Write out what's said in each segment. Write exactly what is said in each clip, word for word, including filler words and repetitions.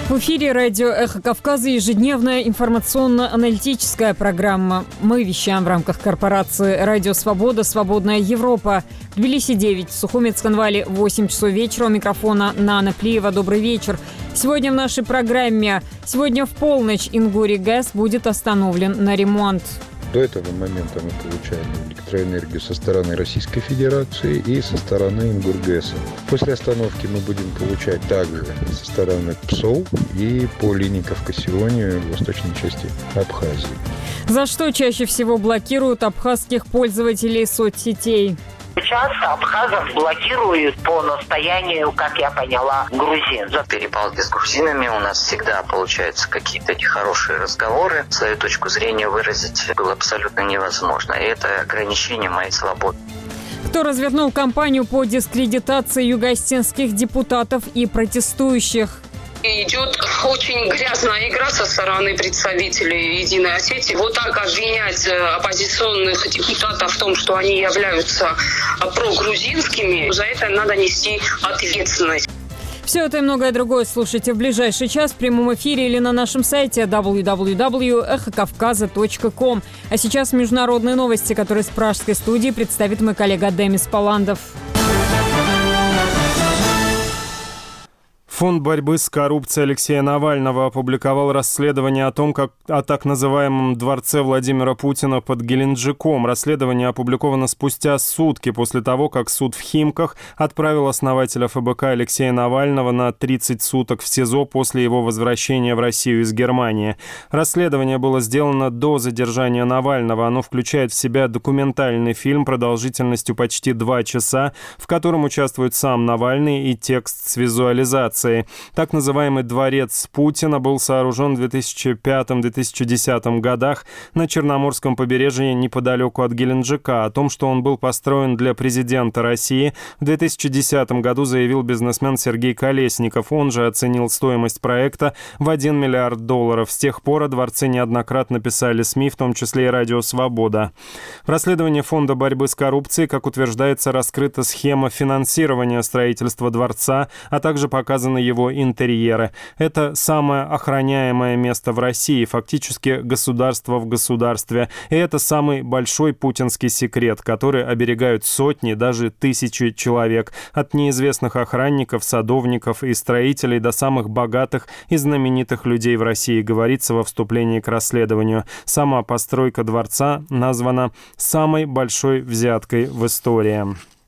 В эфире радио «Эхо Кавказа» ежедневная информационно-аналитическая программа. Мы вещаем в рамках корпорации «Радио Свобода. Свободная Европа». В Тбилиси девять, в Сухумецком-Вале восемь часов вечера. У микрофона Нана Плиева. Добрый вечер. Сегодня в нашей программе. Сегодня в полночь Ингури ГЭС будет остановлен на ремонт. До этого момента мы получаем электроэнергию со стороны Российской Федерации и со стороны Ингургэса. После остановки мы будем получать также со стороны ПСОУ и по линии Кавказиони в восточной части Абхазии. За что чаще всего блокируют абхазских пользователей соцсетей? Сейчас абхазов блокируют по настоянию, как я поняла, грузин. За перепалки с грузинами у нас всегда получаются какие-то нехорошие разговоры. Свою точку зрения выразить было абсолютно невозможно. И это ограничение моей свободы. Кто развернул кампанию по дискредитации юго-осетинских депутатов и протестующих? Идет очень грязная игра со стороны представителей Единой Осетии. Вот так обвинять оппозиционных депутатов в том, что они являются прогрузинскими, за это надо нести ответственность. Все это и многое другое слушайте в ближайший час в прямом эфире или на нашем сайте дабл ю дабл ю дабл ю точка эхо кавказа точка ком. А сейчас международные новости, которые с пражской студии представит мой коллега Демис Паландов. Фонд борьбы с коррупцией Алексея Навального опубликовал расследование о том, как о так называемом дворце Владимира Путина под Геленджиком. Расследование опубликовано спустя сутки после того, как суд в Химках отправил основателя эф бэ ка Алексея Навального на тридцать суток в СИЗО после его возвращения в Россию из Германии. Расследование было сделано до задержания Навального. Оно включает в себя документальный фильм продолжительностью почти два часа, в котором участвует сам Навальный и текст с визуализацией. Так называемый дворец Путина был сооружен в две тысячи пятом — две тысячи десятом годах на Черноморском побережье неподалеку от Геленджика. О том, что он был построен для президента России, в две тысячи десятом году заявил бизнесмен Сергей Колесников. Он же оценил стоимость проекта в один миллиард долларов. С тех пор о дворце неоднократно писали СМИ, в том числе и «Радио Свобода». В расследовании Фонда борьбы с коррупцией, как утверждается, раскрыта схема финансирования строительства дворца, а также показаны его интерьеры. Это самое охраняемое место в России, фактически государство в государстве. И это самый большой путинский секрет, который оберегают сотни, даже тысячи человек. От неизвестных охранников, садовников и строителей до самых богатых и знаменитых людей в России, говорится во вступлении к расследованию. Сама постройка дворца названа самой большой взяткой в истории.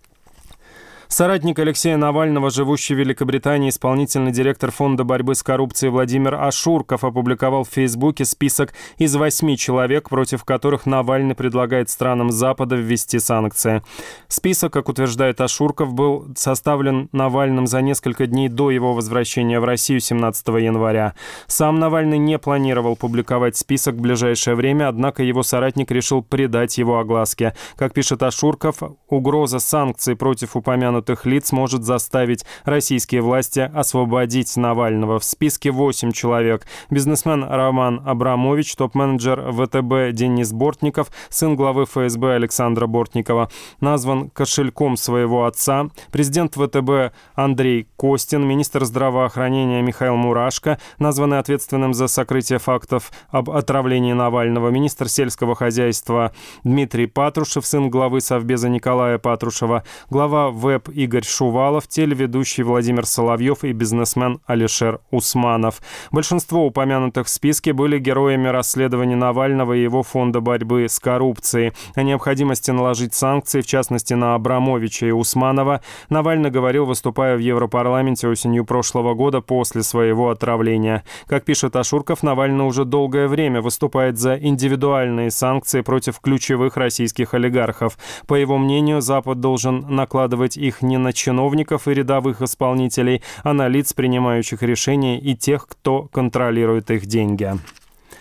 Соратник Алексея Навального, живущий в Великобритании, исполнительный директор Фонда борьбы с коррупцией Владимир Ашурков опубликовал в Фейсбуке список из восьми человек, против которых Навальный предлагает странам Запада ввести санкции. Список, как утверждает Ашурков, был составлен Навальным за несколько дней до его возвращения в Россию семнадцатого января. Сам Навальный не планировал публиковать список в ближайшее время, однако его соратник решил придать его огласке. Как пишет Ашурков, угроза санкций против упомянутых лиц может заставить российские власти освободить Навального. В списке восемь человек. Бизнесмен Роман Абрамович, топ-менеджер вэ тэ бэ Денис Бортников, сын главы эф эс бэ Александра Бортникова, назван кошельком своего отца, президент вэ тэ бэ Андрей Костин, министр здравоохранения Михаил Мурашко, названный ответственным за сокрытие фактов об отравлении Навального, министр сельского хозяйства Дмитрий Патрушев, сын главы Совбеза Николая Патрушева, глава ВЭП Игорь Шувалов, телеведущий Владимир Соловьев и бизнесмен Алишер Усманов. Большинство упомянутых в списке были героями расследования Навального и его фонда борьбы с коррупцией. О необходимости наложить санкции, в частности на Абрамовича и Усманова, Навальный говорил, выступая в Европарламенте осенью прошлого года после своего отравления. Как пишет Ашурков, Навальный уже долгое время выступает за индивидуальные санкции против ключевых российских олигархов. По его мнению, Запад должен накладывать их не на чиновников и рядовых исполнителей, а на лиц, принимающих решения, и тех, кто контролирует их деньги.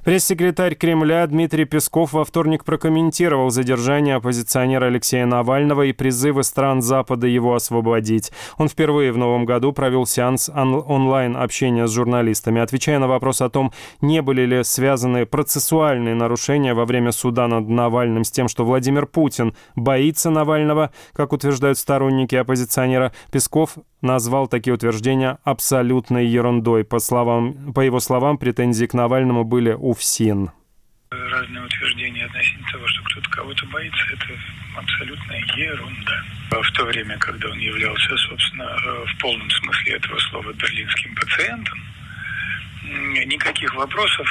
Пресс-секретарь Кремля Дмитрий Песков во вторник прокомментировал задержание оппозиционера Алексея Навального и призывы стран Запада его освободить. Он впервые в новом году провел сеанс онлайн-общения с журналистами. Отвечая на вопрос о том, не были ли связаны процессуальные нарушения во время суда над Навальным с тем, что Владимир Путин боится Навального, как утверждают сторонники оппозиционера, Песков назвал такие утверждения абсолютной ерундой. По словам, по его словам, претензии к Навальному были у ФСИН. Разные утверждения относительно того, что кто-то кого-то боится, это абсолютная ерунда. В то время, когда он являлся, собственно, в полном смысле этого слова берлинским пациентом, никаких вопросов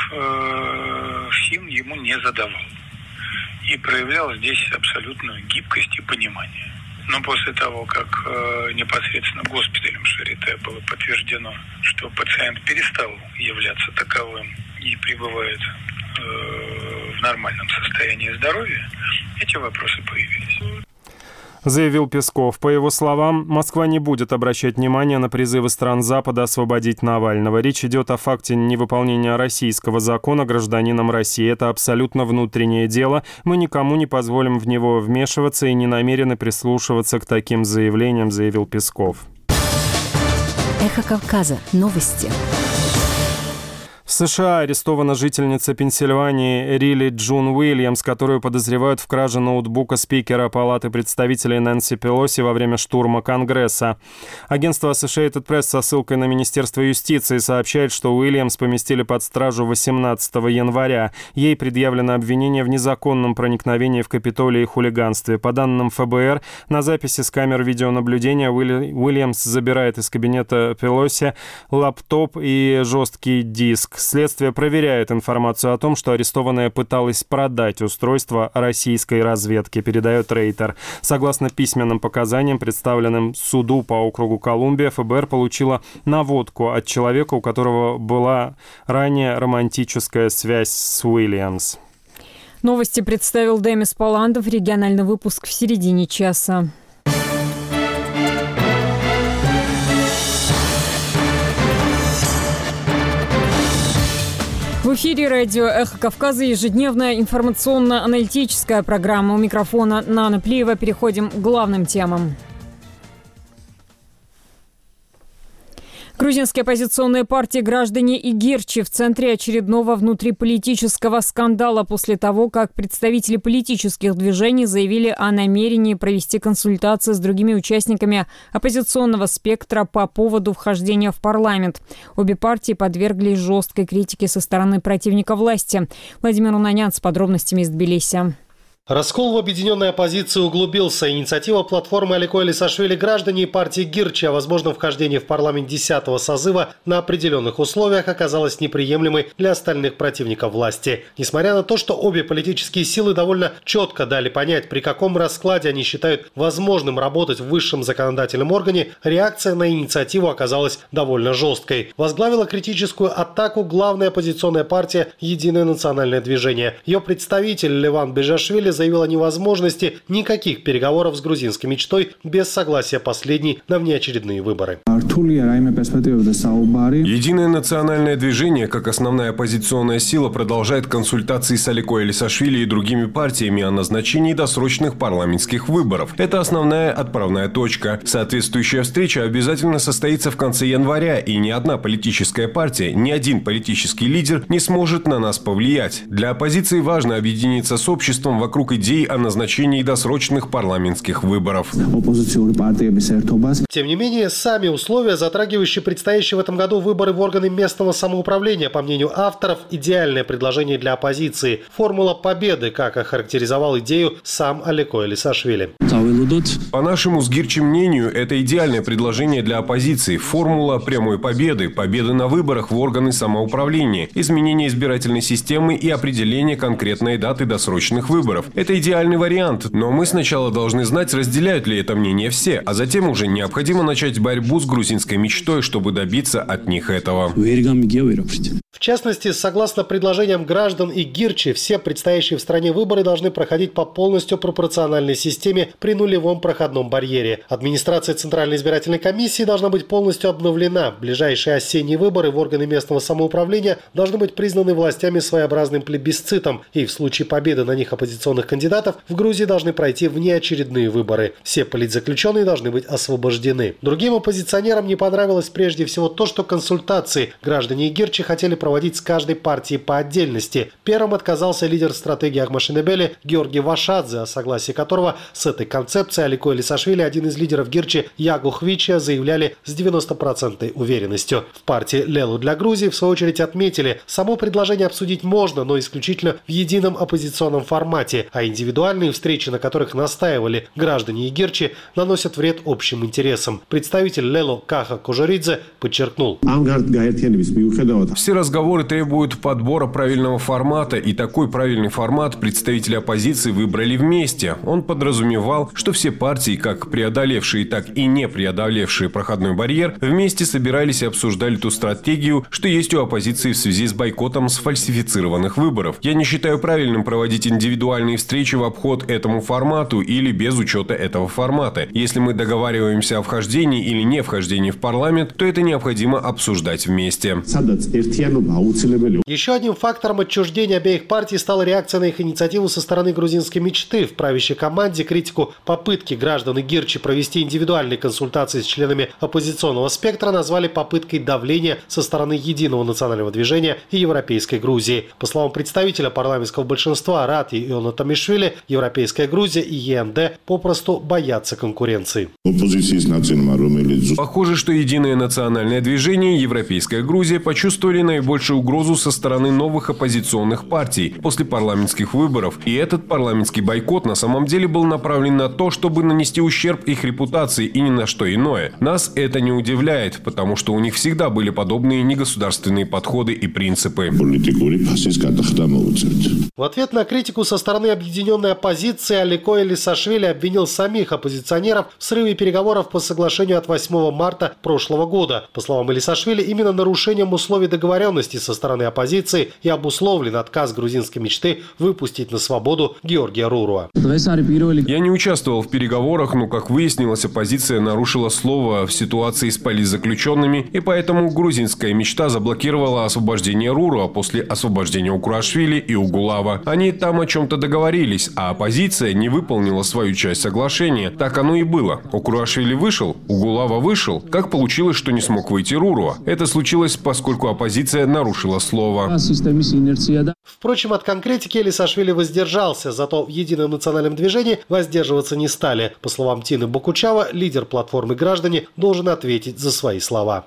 ФСИН ему не задавал. И проявлял здесь абсолютную гибкость и понимание. Но после того, как э, непосредственно госпиталем Шарите было подтверждено, что пациент перестал являться таковым и пребывает э, в нормальном состоянии здоровья, эти вопросы появились. Заявил Песков. По его словам, Москва не будет обращать внимания на призывы стран Запада освободить Навального. Речь идет о факте невыполнения российского закона гражданином России. Это абсолютно внутреннее дело. Мы никому не позволим в него вмешиваться и не намерены прислушиваться к таким заявлениям, заявил Песков. Эхо Кавказа. Новости. В США арестована жительница Пенсильвании Рилли Джун Уильямс, которую подозревают в краже ноутбука спикера Палаты представителей Нэнси Пелоси во время штурма Конгресса. Агентство Associated Press со ссылкой на Министерство юстиции сообщает, что Уильямс поместили под стражу восемнадцатого января. Ей предъявлено обвинение в незаконном проникновении в Капитолий и хулиганстве. По данным эф бэ эр, на записи с камер видеонаблюдения Уильямс забирает из кабинета Пелоси лаптоп и жесткий диск. Следствие проверяет информацию о том, что арестованная пыталась продать устройство российской разведки, передает Рейтер. Согласно письменным показаниям, представленным суду по округу Колумбия, эф бэ эр получила наводку от человека, у которого была ранее романтическая связь с Уильямс. Новости представил Демис Паландов. Региональный выпуск в середине часа. В эфире радио «Эхо Кавказа» ежедневная информационно-аналитическая программа. У микрофона Нана Плиева. Переходим к главным темам. Грузинские оппозиционные партии «Граждане» и «Гирчи» в центре очередного внутриполитического скандала после того, как представители политических движений заявили о намерении провести консультации с другими участниками оппозиционного спектра по поводу вхождения в парламент. Обе партии подверглись жесткой критике со стороны противника власти. Владимир Унанян с подробностями из Тбилиси. Раскол в объединенной оппозиции углубился. Инициатива платформы Алико Элисашвили «Граждане» и партии Гирчи о возможном вхождении в парламент десятого созыва на определенных условиях оказалась неприемлемой для остальных противников власти. Несмотря на то, что обе политические силы довольно четко дали понять, при каком раскладе они считают возможным работать в высшем законодательном органе, реакция на инициативу оказалась довольно жесткой. Возглавила критическую атаку главная оппозиционная партия «Единое национальное движение». Ее представитель Леван Бежашвили заявил о невозможности никаких переговоров с грузинской мечтой без согласия последней на внеочередные выборы. Единое национальное движение, как основная оппозиционная сила, продолжает консультации с Алико Элисашвили и другими партиями о назначении досрочных парламентских выборов. Это основная отправная точка. Соответствующая встреча обязательно состоится в конце января, и ни одна политическая партия, ни один политический лидер не сможет на нас повлиять. Для оппозиции важно объединиться с обществом вокруг идей о назначении досрочных парламентских выборов. Тем не менее, сами условия, затрагивающие предстоящие в этом году выборы в органы местного самоуправления, по мнению авторов, идеальное предложение для оппозиции. Формула победы, как охарактеризовал идею сам Алико Элисашвили. По нашему с Гирчи мнению, это идеальное предложение для оппозиции. Формула прямой победы, победы на выборах в органы самоуправления, изменение избирательной системы и определение конкретной даты досрочных выборов. Это идеальный вариант, но мы сначала должны знать, разделяют ли это мнение все, а затем уже необходимо начать борьбу с грузинской мечтой, чтобы добиться от них этого. В частности, согласно предложениям граждан и Гирчи, все предстоящие в стране выборы должны проходить по полностью пропорциональной системе при нулевом проходном барьере. Администрация Центральной избирательной комиссии должна быть полностью обновлена. Ближайшие осенние выборы в органы местного самоуправления должны быть признаны властями своеобразным плебисцитом, и в случае победы на них оппозиционных кандидатов в Грузии должны пройти внеочередные выборы. Все политзаключенные должны быть освобождены. Другим оппозиционерам не понравилось прежде всего то, что консультации граждане и Гирчи хотели проводить с каждой партией по отдельности. Первым отказался лидер стратегии Ахмашинебели Георгий Вашадзе, о согласии которого с этой концепцией Алико Элисашвили, один из лидеров Гирчи Ягу Хвича, заявляли с девяностопроцентной уверенностью. В партии Лелу для Грузии в свою очередь отметили, само предложение обсудить можно, но исключительно в едином оппозиционном формате, а индивидуальные встречи, на которых настаивали граждане и Гирчи, наносят вред общим интересам. Представитель Лелу Каха Кожеридзе подчеркнул. Все разговоры требуют подбора правильного формата, и такой правильный формат представители оппозиции выбрали вместе. Он подразумевал, что все партии, как преодолевшие, так и не преодолевшие проходной барьер, вместе собирались и обсуждали ту стратегию, что есть у оппозиции в связи с бойкотом сфальсифицированных выборов. Я не считаю правильным проводить индивидуальные встречи в обход этому формату или без учета этого формата. Если мы договариваемся о вхождении или не вхождении в парламент, то это необходимо обсуждать вместе. Еще одним фактором отчуждения обеих партий стала реакция на их инициативу со стороны грузинской мечты. В правящей команде критику попытки граждан и Гирчи провести индивидуальные консультации с членами оппозиционного спектра назвали попыткой давления со стороны Единого национального движения и Европейской Грузии. По словам представителя парламентского большинства Рати Иона Томишвили, Европейская Грузия и ЕНД попросту боятся конкуренции. Похоже, что Единое национальное движение и Европейская Грузия почувствовали наибольшую угрозу со стороны новых оппозиционных партий после парламентских выборов. И этот парламентский бойкот на самом деле был направлен на то, чтобы нанести ущерб их репутации и ни на что иное. Нас это не удивляет, потому что у них всегда были подобные негосударственные подходы и принципы. В ответ на критику со стороны объединенной оппозиции Алико Элисашвили обвинил самих оппозиционеров в срыве переговоров по соглашению от восьмого марта прошлого года. По словам Элисашвили, именно нарушением условий договоренности со стороны оппозиции и обусловлен отказ грузинской мечты выпустить на свободу Георгия Руруа. Я не участвовал в переговорах, но, как выяснилось, оппозиция нарушила слово в ситуации с политзаключенными, и поэтому грузинская мечта заблокировала освобождение Руруа после освобождения Укруашвили и Угулава. Они там о чем-то договорились, а оппозиция не выполнила свою часть соглашения. Так оно и было. Укруашвили вышел, Угулава вышел. Как получилось, что не смог выйти Руруа? Это случилось, поскольку оппозиция нарушила слово. Впрочем, от конкретики Элисашвили воздержался, зато в Едином национальном движении воздерживаться не стали. По словам Тины Бокучава, лидер платформы «Граждане» должен ответить за свои слова.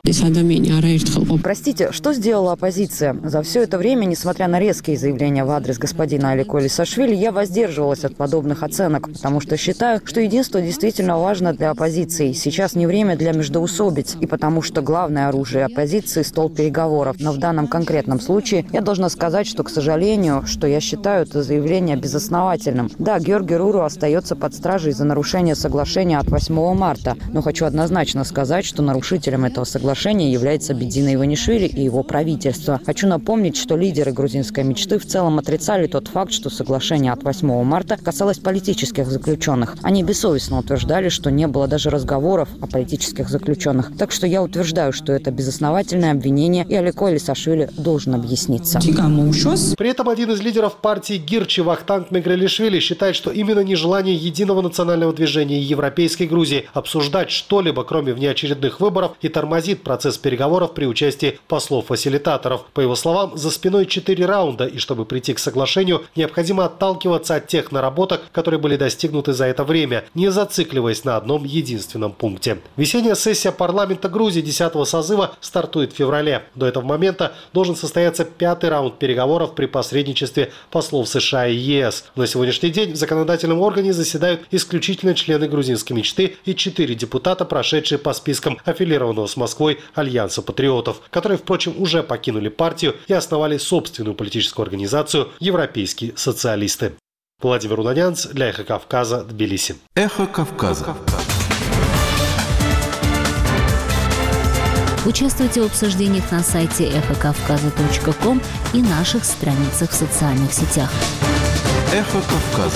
Простите, что сделала оппозиция? За все это время, несмотря на резкие заявления в адрес господина Алико Элисашвили, я воздерживалась от подобных оценок, потому что считаю, что единство действительно важно для оппозиции. Сейчас не время для междоусобиц, и потому что главное оружие оппозиции – стол переговоров. Но в данном конкретном случае я должна сказать, что, к сожалению, что я считаю это заявление безосновательным. Да, Георгий Руруа остается под стражей за нарушение соглашения от восьмого марта, но хочу однозначно сказать, что нарушителем этого соглашения является Бедина Иванишвили и его правительство. Хочу напомнить, что лидеры грузинской мечты в целом отрицали тот факт, что соглашение от восьмого марта касалось политических заключенных. Они бессовестно утверждали, что не было даже разговоров о политических заключенных. Так что я утверждаю, что это безосновательное обвинение, и Алико Элисашвили должен объясниться. При этом один из лидеров партии Гирчи Вахтанг Мегрелишвили считает, что именно нежелание Единого национального движения и Европейской Грузии обсуждать что-либо, кроме внеочередных выборов, и тормозит процесс переговоров при участии послов-фасилитаторов. По его словам, за спиной четыре раунда, и чтобы прийти к соглашению, необходимо отталкиваться от тех наработок, которые были достигнуты за это время, не зацикливаясь на одном единственном пункте. Весенняя сессия парламента Грузии десятого созыва стартует в феврале. До этого момента должен состояться пятый раунд переговоров при посредничестве послов США и ЕС. На сегодняшний день в законодательном органе заседают исключительно члены грузинской мечты и четыре депутата, прошедшие по спискам аффилированного с Москвой Альянса патриотов, которые, впрочем, уже покинули партию и основали собственную политическую организацию «Европейские социалисты». Владимир Унанянц для «Эхо Кавказа», Тбилиси. «Эхо Кавказа». Участвуйте в обсуждениях на сайте эхо кавказа точка ком и наших страницах в социальных сетях. «Эхо Кавказа».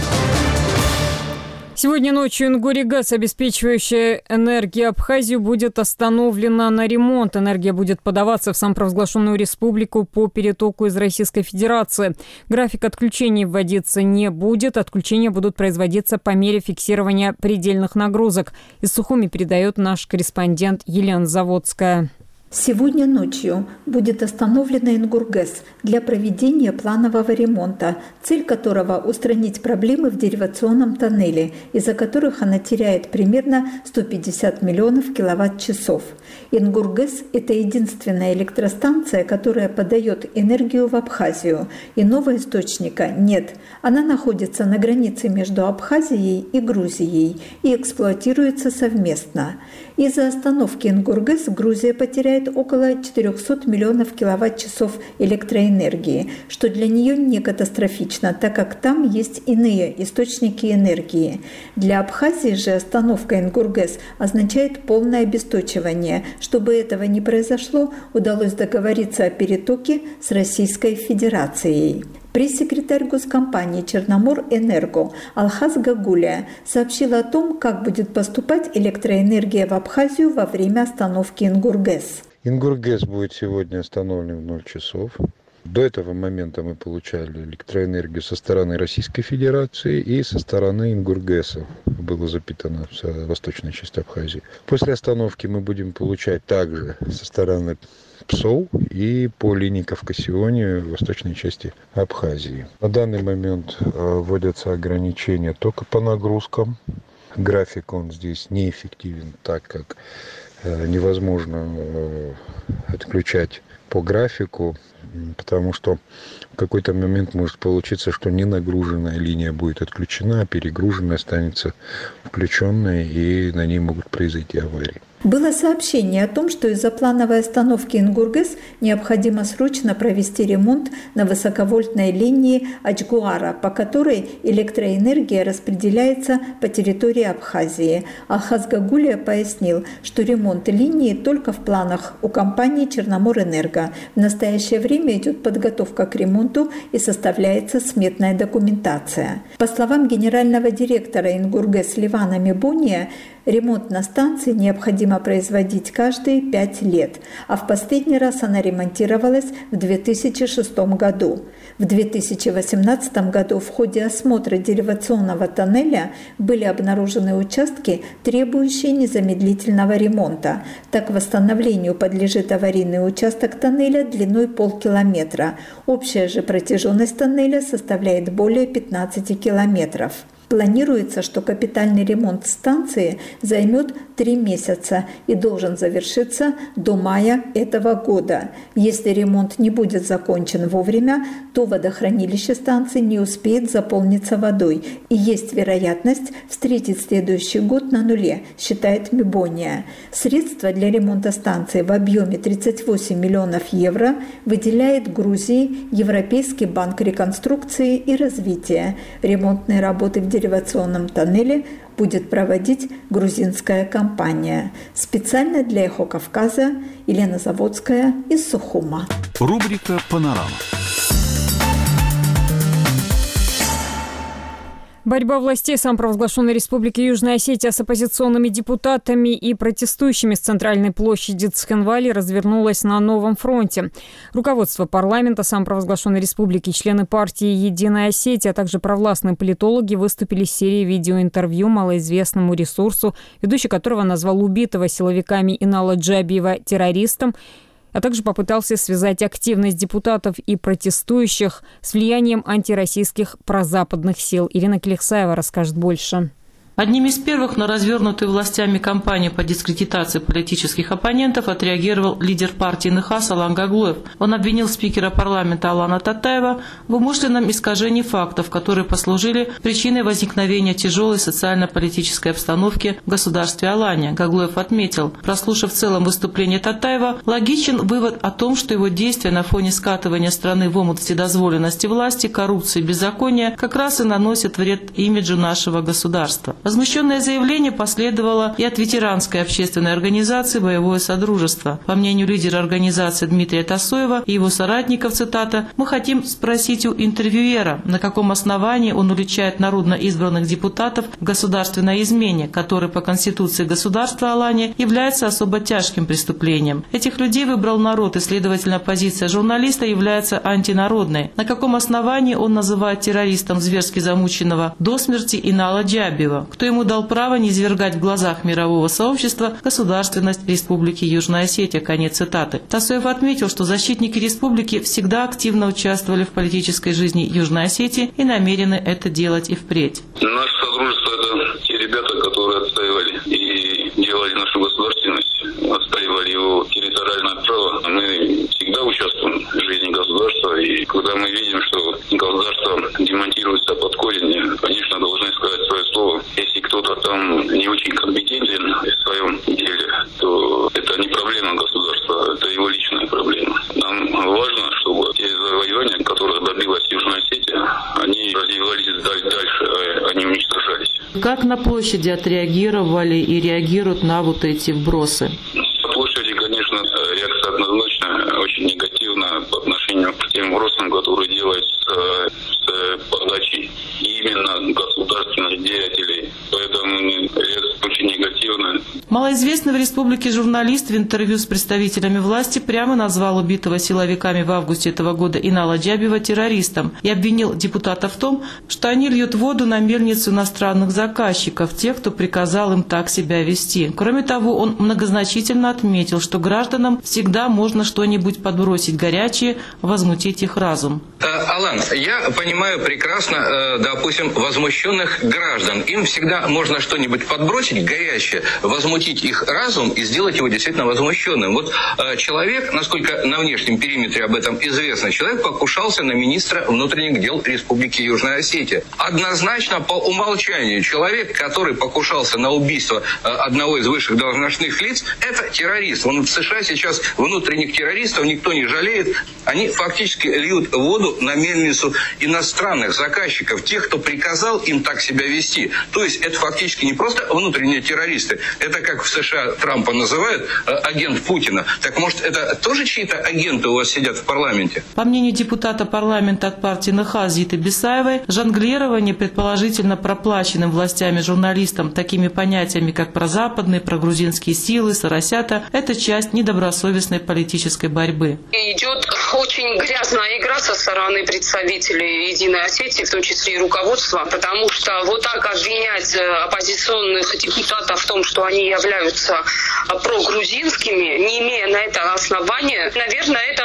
Сегодня ночью Ингуригаз, обеспечивающая энергией Абхазию, будет остановлена на ремонт. Энергия будет подаваться в самопровозглашенную республику по перетоку из Российской Федерации. График отключений вводиться не будет. Отключения будут производиться по мере фиксирования предельных нагрузок. Из Сухуми передает наш корреспондент Елена Заводская. Сегодня ночью будет остановлена Ингургэс для проведения планового ремонта, цель которого – устранить проблемы в деривационном тоннеле, из-за которых она теряет примерно сто пятьдесят миллионов киловатт-часов. Ингургэс – это единственная электростанция, которая подает энергию в Абхазию. Иного источника нет. Она находится на границе между Абхазией и Грузией и эксплуатируется совместно. Из-за остановки Ингургэс Грузия потеряет около четырехсот миллионов киловатт-часов электроэнергии, что для нее не катастрофично, так как там есть иные источники энергии. Для Абхазии же остановка Ингургэс означает полное обесточивание. Чтобы этого не произошло, удалось договориться о перетоке с Российской Федерацией. Пресс-секретарь госкомпании «Черноморэнерго» Алхаз Гагулия сообщила о том, как будет поступать электроэнергия в Абхазию во время остановки Ингургэс. Ингургэс будет сегодня остановлен в ноль часов. До этого момента мы получали электроэнергию со стороны Российской Федерации и со стороны Ингургэса. Было запитано в восточной части Абхазии. После остановки мы будем получать также со стороны ПСОУ и по линии Кавкасиони в восточной части Абхазии. На данный момент вводятся ограничения только по нагрузкам. График он здесь неэффективен, так как невозможно отключать по графику, потому что в какой-то момент может получиться, что ненагруженная линия будет отключена, а перегруженная останется включенной, и на ней могут произойти аварии. Было сообщение о том, что из-за плановой остановки Ингургэс необходимо срочно провести ремонт на высоковольтной линии Ачгуара, по которой электроэнергия распределяется по территории Абхазии. Алхаз Гагулия пояснил, что ремонт линии только в планах у компании «Черноморэнерго». В настоящее время идет подготовка к ремонту и составляется сметная документация. По словам генерального директора Ингургэс Ливана Мебония, ремонт на станции необходимо производить каждые пять лет, а в последний раз она ремонтировалась в две тысячи шестом году. В две тысячи восемнадцатом году в ходе осмотра деривационного тоннеля были обнаружены участки, требующие незамедлительного ремонта. Так, восстановлению подлежит аварийный участок тоннеля длиной полкилометра. Общая же протяженность тоннеля составляет более пятнадцати километров. Планируется, что капитальный ремонт станции займет три месяца и должен завершиться до мая этого года. Если ремонт не будет закончен вовремя, то водохранилище станции не успеет заполниться водой, и есть вероятность встретить следующий год на нуле, считает Мебония. Средства для ремонта станции в объеме тридцать восемь миллионов евро выделяет Грузии Европейский банк реконструкции и развития. Ремонтные работы в деривационном тоннеле будет проводить грузинская компания. Специально для «Эхо Кавказа» Елена Заводская из Сухума. Рубрика «Панорама». Борьба властей самопровозглашенной Республики Южная Осетия с оппозиционными депутатами и протестующими с центральной площади Цхинвали развернулась на новом фронте. Руководство парламента самопровозглашенной республики, члены партии «Единая Осетия», а также провластные политологи выступили с серией видеоинтервью малоизвестному ресурсу, ведущий которого назвал убитого силовиками Инала Джабиева террористом, а также попытался связать активность депутатов и протестующих с влиянием антироссийских прозападных сил. Ирина Келехсаева расскажет больше. Одним из первых на развернутую властями кампанию по дискредитации политических оппонентов отреагировал лидер партии НХАС Алан Гаглоев. Он обвинил спикера парламента Алана Татаева в умышленном искажении фактов, которые послужили причиной возникновения тяжелой социально-политической обстановки в государстве Алания. Гаглоев отметил, прослушав в целом выступление Татаева, логичен вывод о том, что его действия на фоне скатывания страны в омут вседозволенности власти, коррупции и беззакония как раз и наносят вред имиджу нашего государства. Возмущенное заявление последовало и от ветеранской общественной организации «Боевое содружество». По мнению лидера организации Дмитрия Тасоева и его соратников, цитата, «Мы хотим спросить у интервьюера, на каком основании он уличает народно избранных депутатов в государственной измене, который по Конституции государства Алания является особо тяжким преступлением. Этих людей выбрал народ, и, следовательно, позиция журналиста является антинародной. На каком основании он называет террористом зверски замученного до смерти Инала Джабиева? Кто ему дал право не извергать в глазах мирового сообщества государственность Республики Южная Осетия?» Конец цитаты. Тасоев отметил, что защитники республики всегда активно участвовали в политической жизни Южной Осетии и намерены это делать и впредь. Наше содружество – это те ребята, которые отстаивали и делали нашу государственность, отстаивали его территориальное право. Мы всегда участвуем в жизни государства, и когда мы видим, что государство демонтируется под корень, конечно, должны сказать свое слово. Если кто-то там не очень компетентен в своем деле, то это не проблема государства, это его личная проблема. Нам важно, чтобы те завоевания, которых добилась Южная Осетия, они развивались дальше, а не уничтожались. Как на площади отреагировали и реагируют на вот эти вбросы? На площади, конечно, реакция однозначно очень негативна по отношению к тем вбросам, которые делаются с подачи именно государственных деятелей. Поэтому реакция очень негативная. Малоизвестный в республике журналист в интервью с представителями власти прямо назвал убитого силовиками в августе этого года Инала Джабиева террористом и обвинил депутатов в том, что они льют воду на мельницу иностранных заказчиков, тех, кто приказал им так себя вести. Кроме того, он многозначительно отметил, что гражданам всегда можно что-нибудь подбросить горячее, возмутить их разум. Алан, я понимаю прекрасно, допустим, возмущенных граждан. Им всегда можно что-нибудь подбросить горячее, возмутить их разум и сделать его действительно возмущенным. Вот человек, насколько на внешнем периметре об этом известно, человек покушался на министра внутренних дел Республики Южная Осетия. Однозначно, по умолчанию, человек, который покушался на убийство одного из высших должностных лиц, это террорист. Вон в США сейчас внутренних террористов никто не жалеет. Они фактически льют воду на мельницу иностранных заказчиков, тех, кто приказал им так себя вести. То есть это фактически не просто внутренние террористы, это, как в США Трампа называют, агент Путина. Так может, это тоже чьи-то агенты у вас сидят в парламенте? По мнению депутата парламента от партии НХАС Зиты Бисаевой, жонглирование предположительно проплаченным властями журналистам такими понятиями, как прозападные, прогрузинские силы, соросята – это часть недобросовестной политической борьбы. Идет очень грязная игра со стороны представителей Единой Осетии, в том числе и руководства, потому что вот так обвинять оппозиционных депутатов в том, что они являются прогрузинскими, не имея на это основания, наверное, это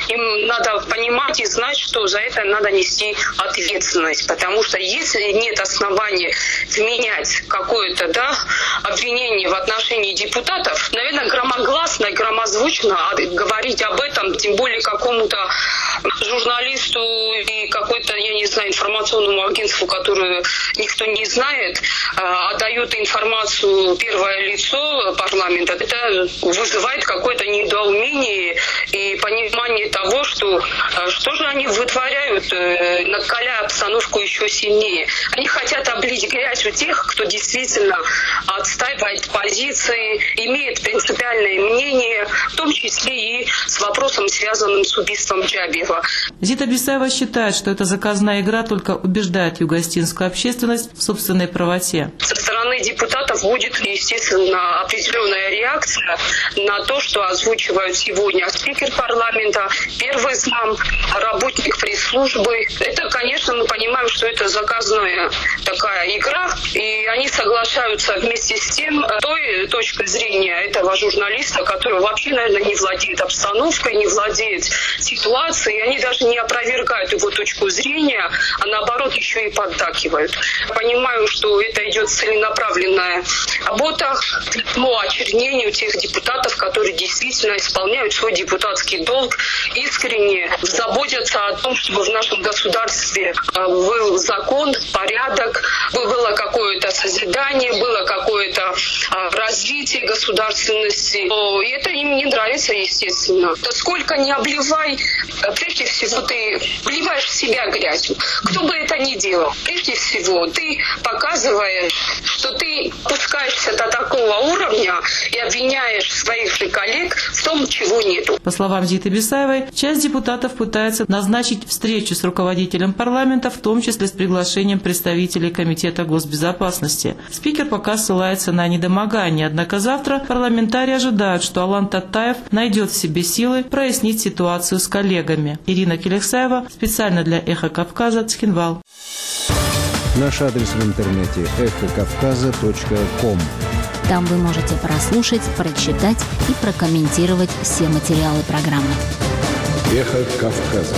им надо понимать и знать, что за это надо нести ответственность, потому что если нет оснований вменять какое-то, да, обвинение в отношении депутатов, наверное, громогласно, громозвучно говорить об этом, тем более какому-то журналисту и какой-то, я не знаю, информационному агентству, которое никто не знает, отдает информацию первое лицо парламента, это вызывает какое-то недоумение и понимание того, что что же они вытворяют, накаляя обстановку еще сильнее. Они хотят облить грязью тех, кто действительно отстаивает позиции, имеет принципиальное мнение, в том числе и с вопросом, связанным с убийством Джабиева. Зита Бисаева считает, что эта заказная игра только убеждает юго-осетинскую общественность в собственной правоте. Со стороны стороны депутатов будет, естественно, определенная реакция на то, что озвучивают сегодня спикер парламента, первый зам, работник пресс-службы. Это, конечно, мы понимаем, что это заказная такая игра, и они соглашаются вместе с тем той точкой зрения этого журналиста, который вообще, наверное, не владеет обстановкой, не владеет ситуацией, и они даже не опровергают его точку зрения, а наоборот еще и поддакивают. Понимаю, что это идет целенаправленная работа по очернению тех депутатов, которые действительно исполняют свой депутатский долг, искренне заботятся о том, чтобы в нашем государстве был закон, порядок, было какое-то созидание, было какое-то развитие государственности. И это им не нравится, естественно. То сколько не обливай, прежде всего ты вливаешь в себя грязью. Кто бы это ни делал, прежде всего ты показываешь, что ты пускаешься до такого уровня и обвиняешь своих же коллег в том, чего нету. По словам Зиты Бесаевой, часть депутатов пытается назначить встречу с руководителем парламента, в том числе с приглашением представителей Комитета госбезопасности. Спикер пока ссылается на недомогание, однако завтра парламентарии ожидают, что Алан Таттаев найдет в себе силы прояснить ситуацию с коллегами. Ирина Келексаева, специально для «Эхо Кавказа», Цхинвал. Наш адрес в интернете эхо кавказа точка ком. Там вы можете прослушать, прочитать и прокомментировать все материалы программы. Эхо Кавказа.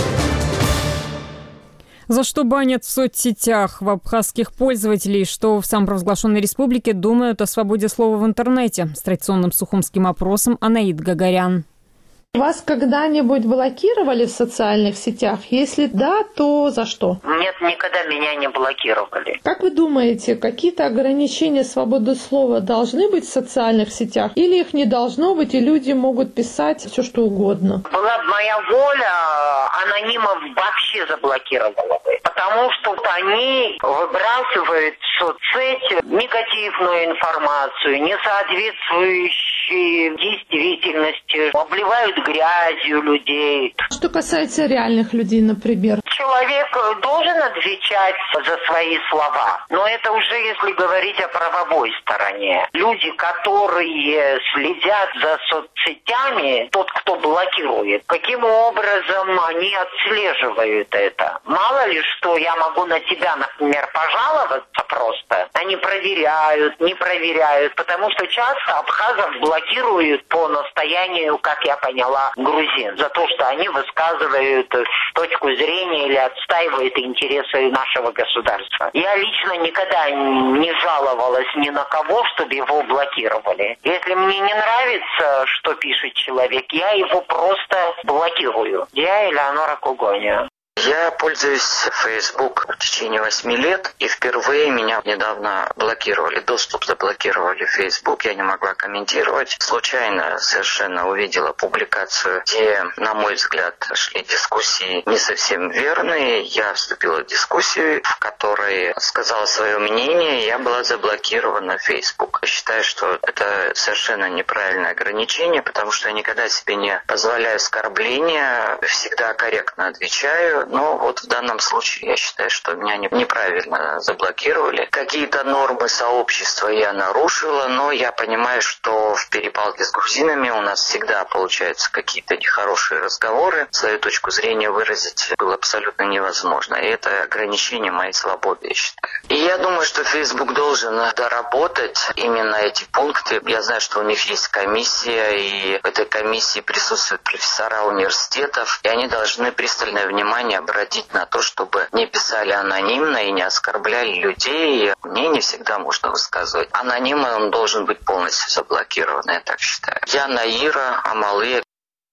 За что банят в соцсетях в абхазских пользователей, что в самопровозглашенной республике думают о свободе слова в интернете? С традиционным сухумским опросом Анаид Гагарян. Вас когда-нибудь блокировали в социальных сетях? Если да, то за что? Нет, никогда меня не блокировали. Как вы думаете, какие-то ограничения свободы слова должны быть в социальных сетях? Или их не должно быть, и люди могут писать все, что угодно? Была бы моя воля, анонимов вообще заблокировала бы. Потому что они выбрасывают в соцсети негативную информацию, не соответствующую действительности, обливают грязью людей. Что касается реальных людей, например? Человек должен отвечать за свои слова. Но это уже если говорить о правовой стороне. Люди, которые следят за соцсетями, тот, кто блокирует, каким образом они отслеживают это? Мало ли, что я могу на тебя, например, пожаловаться просто. Они проверяют, не проверяют, потому что часто абхазов блокируют по настоянию, как я поняла, грузин, за то, что они высказывают точку зрения или отстаивают интересы нашего государства. Я лично никогда не жаловалась ни на кого, чтобы его блокировали. Если мне не нравится, что пишет человек, я его просто блокирую. Я Элеонора Кугоня. Я пользуюсь Facebook в течение восьми лет, и впервые меня недавно блокировали, доступ заблокировали в Facebook, я не могла комментировать. Случайно совершенно увидела публикацию, где, на мой взгляд, шли дискуссии не совсем верные. Я вступила в дискуссию, в которой сказала свое мнение, и я была заблокирована в Facebook. Считаю, что это совершенно неправильное ограничение, потому что я никогда себе не позволяю оскорбления, всегда корректно отвечаю. Но вот в данном случае я считаю, что меня неправильно заблокировали. Какие-то нормы сообщества я нарушила, но я понимаю, что в перепалке с грузинами у нас всегда получаются какие-то нехорошие разговоры. Свою точку зрения выразить было абсолютно невозможно. И это ограничение моей свободы, я считаю. И я думаю, что Facebook должен доработать именно эти пункты. Я знаю, что у них есть комиссия, и в этой комиссии присутствуют профессора университетов, и они должны пристальное внимание обратить на то, чтобы не писали анонимно и не оскорбляли людей. Мнение всегда можно высказывать. Анонимно он должен быть полностью заблокирован, я так считаю. Я Наира Амалы.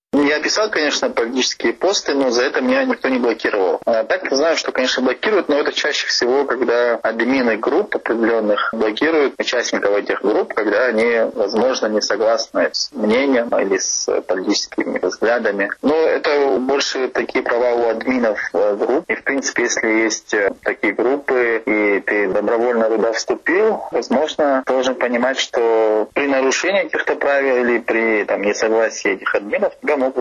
Я писал, конечно, политические посты, но за это меня никто не блокировал. А так знаю, что, конечно, блокируют, но это чаще всего, когда админы групп определенных блокируют участников этих групп, когда они, возможно, не согласны с мнением или с политическими взглядами. Но это больше такие права у админов групп. И, в принципе, если есть такие группы, и ты добровольно туда вступил, возможно, должен понимать, что при нарушении каких-то правил или при там, несогласии этих админов тебя могут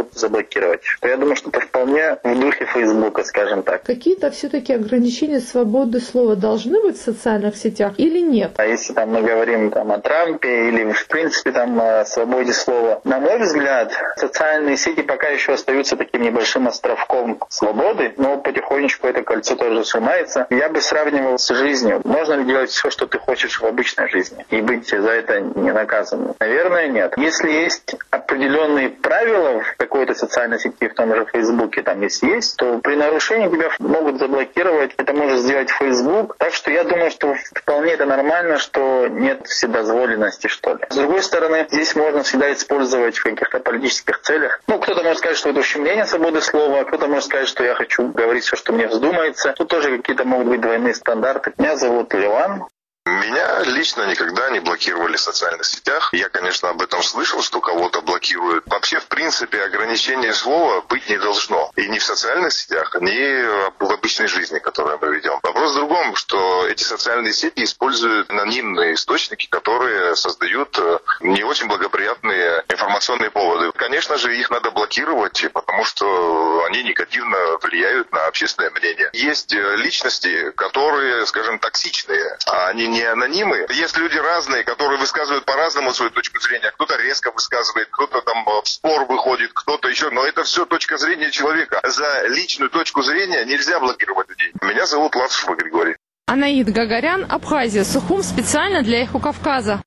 могут заблокировать. Я думаю, что это вполне в духе Фейсбука, скажем так. Какие-то все-таки ограничения свободы слова должны быть в социальных сетях или нет? А если там мы говорим там, о Трампе или в принципе там, о свободе слова, на мой взгляд, социальные сети пока еще остаются таким небольшим островком свободы, но потихонечку это кольцо тоже сжимается. Я бы сравнивал с жизнью. Можно ли делать все, что ты хочешь в обычной жизни и быть за это не наказанным? Наверное, нет. Если есть определенные правила в какой-то социальной сети, в том же Фейсбуке, там если есть, то при нарушении тебя могут заблокировать. Это может сделать Facebook. Так что я думаю, что вполне это нормально, что нет вседозволенности, что ли. С другой стороны, здесь можно всегда использовать в каких-то политических целях. Ну, кто-то может сказать, что это ущемление свободы слова, кто-то может сказать, что я хочу говорить все, что мне вздумается. Тут тоже какие-то могут быть двойные стандарты. Меня зовут Леван. Меня лично никогда не блокировали в социальных сетях. Я, конечно, об этом слышал, что кого-то блокируют. Вообще, в принципе, ограничения слова быть не должно. И ни в социальных сетях, ни в обычной жизни, которую мы ведем. Вопрос в другом, что эти социальные сети используют анонимные источники, которые создают не очень благоприятные информационные поводы. Конечно же, их надо блокировать, потому что они негативно влияют на общественное мнение. Есть личности, которые, скажем, токсичные, а они не анонимы. Есть люди разные, которые высказывают по-разному свою точку зрения. Кто-то резко высказывает, кто-то там в спор выходит, кто-то еще. Но это все точка зрения человека. За личную точку зрения нельзя блокировать людей. Меня зовут Лавшев Григорий. Анаид Гагарян, Абхазия, Сухум, специально для «Эхо Кавказа».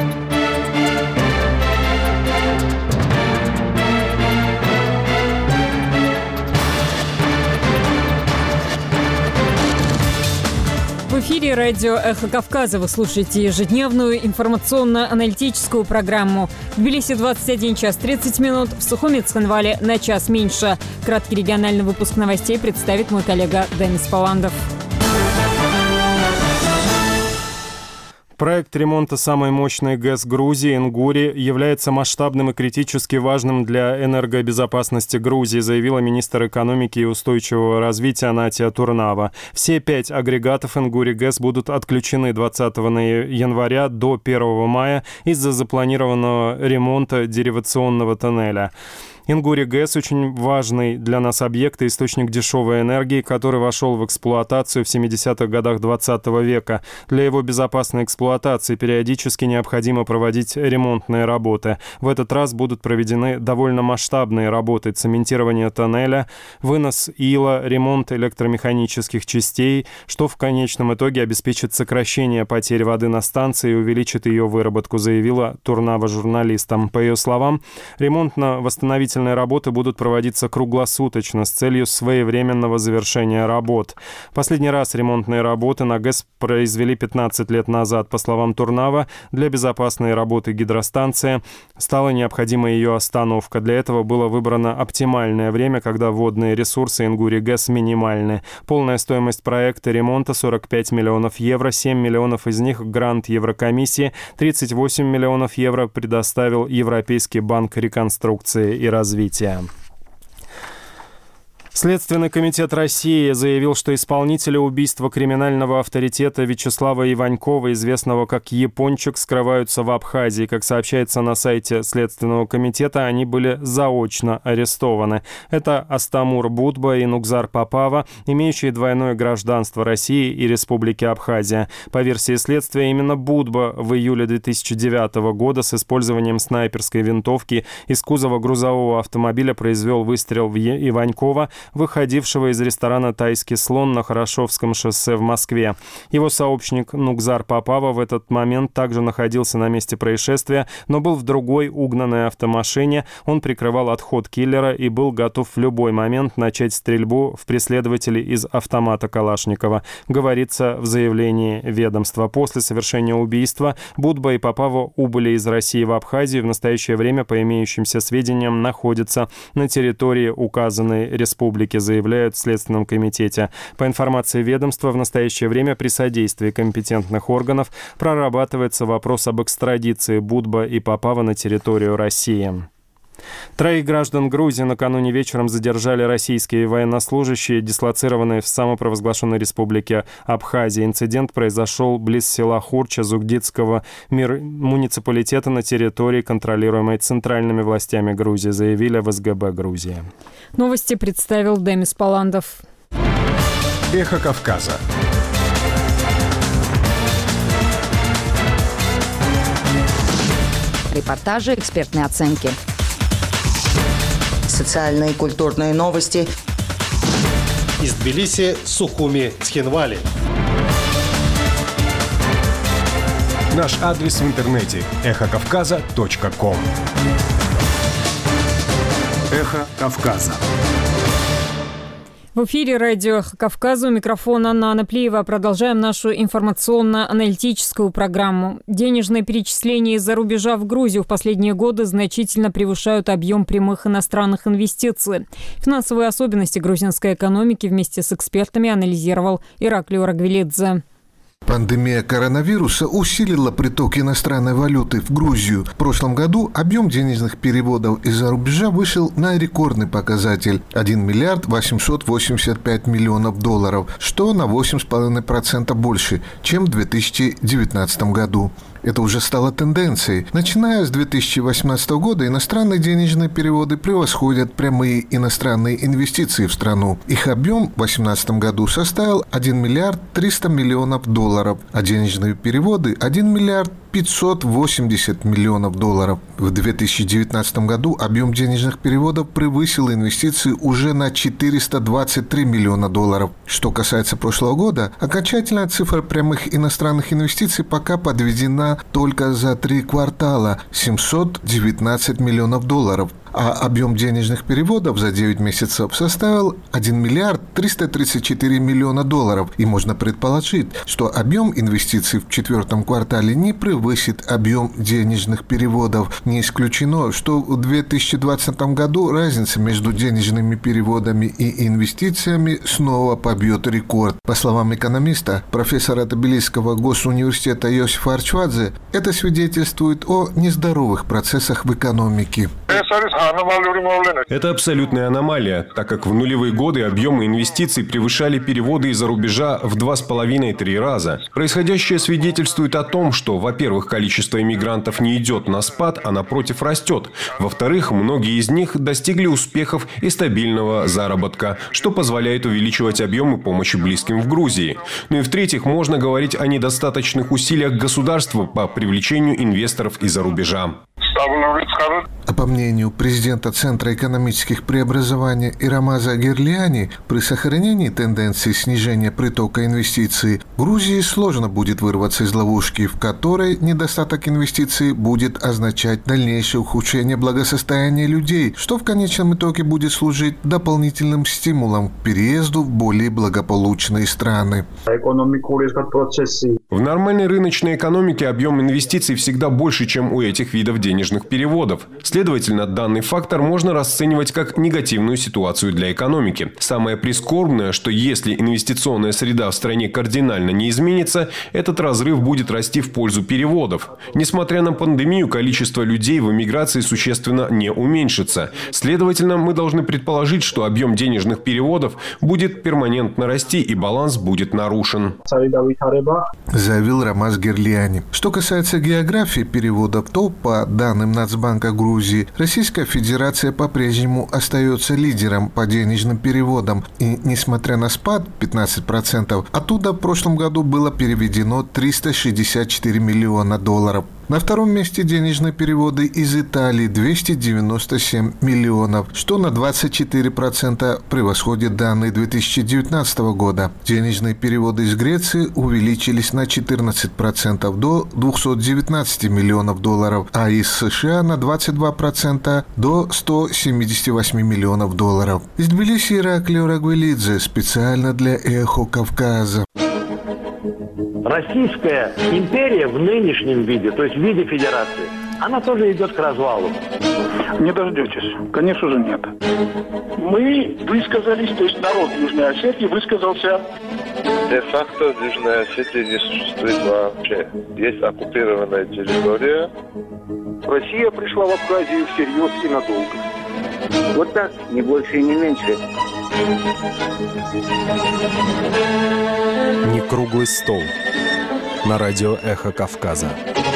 В эфире радио «Эхо Кавказа». Вы слушаете ежедневную информационно-аналитическую программу. В Тбилиси двадцать один час тридцать минут, в Сухуме Цхинвале на час меньше. Краткий региональный выпуск новостей представит мой коллега Денис Паландов. Проект ремонта самой мощной ГЭС Грузии Ингури является масштабным и критически важным для энергобезопасности Грузии, заявила министр экономики и устойчивого развития Натия Турнава. Все пять агрегатов Ингури ГЭС будут отключены двадцатого января до первого мая из-за запланированного ремонта деривационного тоннеля. Ингури ГЭС – очень важный для нас объект и источник дешевой энергии, который вошел в эксплуатацию в семидесятых годах двадцатого века. Для его безопасной эксплуатации периодически необходимо проводить ремонтные работы. В этот раз будут проведены довольно масштабные работы: цементирование тоннеля, вынос ила, ремонт электромеханических частей, что в конечном итоге обеспечит сокращение потерь воды на станции и увеличит ее выработку, заявила Турнава журналистам. По ее словам, ремонтно-восстановительные работы будут проводиться круглосуточно с целью своевременного завершения работ. Последний раз ремонтные работы на ГЭС произвели пятнадцать лет назад. По словам Турнава, для безопасной работы гидростанции стала необходима ее остановка. Для этого было выбрано оптимальное время, когда водные ресурсы Ингури ГЭС минимальны. Полная стоимость проекта ремонта сорок пять миллионов евро, семь миллионов из них грант Еврокомиссии, тридцать восемь миллионов евро предоставил Европейский банк реконструкции и развития. развития. Следственный комитет России заявил, что исполнители убийства криминального авторитета Вячеслава Иванькова, известного как Япончик, скрываются в Абхазии. Как сообщается на сайте Следственного комитета, они были заочно арестованы. Это Астамур Будба и Нугзар Папава, имеющие двойное гражданство России и Республики Абхазия. По версии следствия, именно Будба в июле две тысячи девятого года с использованием снайперской винтовки из кузова грузового автомобиля произвел выстрел в Иванькова, выходившего из ресторана «Тайский слон» на Хорошевском шоссе в Москве. Его сообщник Нугзар Папава в этот момент также находился на месте происшествия, но был в другой угнанной автомашине. Он прикрывал отход киллера и был готов в любой момент начать стрельбу в преследователей из автомата Калашникова, говорится в заявлении ведомства. После совершения убийства Будба и Папава убыли из России в Абхазию. В настоящее время, по имеющимся сведениям, находятся на территории указанной республики, заявляют в Следственном комитете. По информации ведомства, в настоящее время при содействии компетентных органов прорабатывается вопрос об экстрадиции Будба и Папава на территорию России. Троих граждан Грузии накануне вечером задержали российские военнослужащие, дислоцированные в самопровозглашенной республике Абхазия. Инцидент произошел близ села Хурча Зугдитского муниципалитета на территории, контролируемой центральными властями Грузии, заявили в эс гэ бэ Грузии. Новости представил Демис Паландов. Эхо Кавказа. Репортажи, экспертные оценки. Социальные и культурные новости. Из Тбилиси, Сухуми, Цхинвали. Наш адрес в интернете – эхо кавказа точка ком. Эхо Кавказа. В эфире радио «Кавказа», у микрофона Анна Анаплиева. Продолжаем нашу информационно-аналитическую программу. Денежные перечисления из-за рубежа в Грузию в последние годы значительно превышают объем прямых иностранных инвестиций. Финансовые особенности грузинской экономики вместе с экспертами анализировал Ираклий Рагвелидзе. Пандемия коронавируса усилила приток иностранной валюты в Грузию. В прошлом году объем денежных переводов из-за рубежа вышел на рекордный показатель – один миллиард восемьсот восемьдесят пять миллионов долларов, что на восемь целых пять десятых процента больше, чем в две тысячи девятнадцатом году. Это уже стало тенденцией. Начиная с две тысячи восемнадцатого года иностранные денежные переводы превосходят прямые иностранные инвестиции в страну. Их объем в две тысячи восемнадцатом году составил один миллиард триста миллионов долларов, а денежные переводы – один миллиард пятьсот восемьдесят миллионов долларов. В две тысячи девятнадцатом году объем денежных переводов превысил инвестиции уже на четыреста двадцать три миллиона долларов. Что касается прошлого года, окончательная цифра прямых иностранных инвестиций пока подведена только за три квартала – семьсот девятнадцать миллионов долларов. А объем денежных переводов за девять месяцев составил один миллиард триста тридцать четыре миллиона долларов. И можно предположить, что объем инвестиций в четвертом квартале не превысит объем денежных переводов. Не исключено, что в две тысячи двадцатом году разница между денежными переводами и инвестициями снова побьет рекорд. По словам экономиста, профессора Тбилисского госуниверситета Иосифа Арчвадзе, это свидетельствует о нездоровых процессах в экономике. Это абсолютная аномалия, так как в нулевые годы объемы инвестиций превышали переводы из-за рубежа в два с половиной - три раза. Происходящее свидетельствует о том, что, во-первых, количество иммигрантов не идет на спад, а напротив растет. Во-вторых, многие из них достигли успехов и стабильного заработка, что позволяет увеличивать объемы помощи близким в Грузии. Ну и в-третьих, можно говорить о недостаточных усилиях государства по привлечению инвесторов из-за рубежа. А по мнению президента Центра экономических преобразований Ирамаза Герлиани, при сохранении тенденции снижения притока инвестиций Грузии сложно будет вырваться из ловушки, в которой недостаток инвестиций будет означать дальнейшее ухудшение благосостояния людей, что в конечном итоге будет служить дополнительным стимулом к переезду в более благополучные страны. В нормальной рыночной экономике объем инвестиций всегда больше, чем у этих видов денежных переводов. Следовательно, данный фактор можно расценивать как негативную ситуацию для экономики. Самое прискорбное, что если инвестиционная среда в стране кардинально не изменится, этот разрыв будет расти в пользу переводов. Несмотря на пандемию, количество людей в эмиграции существенно не уменьшится. Следовательно, мы должны предположить, что объем денежных переводов будет перманентно расти и баланс будет нарушен, заявил Рамаз Герлиани. Что касается географии переводов, то по данным Нацбанка Грузии, Российская Федерация по-прежнему остается лидером по денежным переводам. И несмотря на спад пятнадцать процентов, оттуда в прошлом году было переведено триста шестьдесят четыре миллиона долларов. На втором месте денежные переводы из Италии – двести девяносто семь миллионов, что на двадцать четыре процента превосходит данные две тысячи девятнадцатого года. Денежные переводы из Греции увеличились на четырнадцать процентов до двухсот девятнадцати миллионов долларов, а из США на двадцать два процента до ста семидесяти восьми миллионов долларов. Из Тбилиси Ираклий Рагвелидзе специально для Эхо Кавказа. Российская империя в нынешнем виде, то есть в виде федерации, она тоже идет к развалу. Не дождетесь. Конечно же, нет. Мы высказались, то есть народ Южной Осетии высказался. Де-факто в Южной Осетии не существует вообще. Есть оккупированная территория. Россия пришла в Абхазию всерьез и надолго. Вот так, не больше и не меньше. Не круглый стол. На радио «Эхо Кавказа».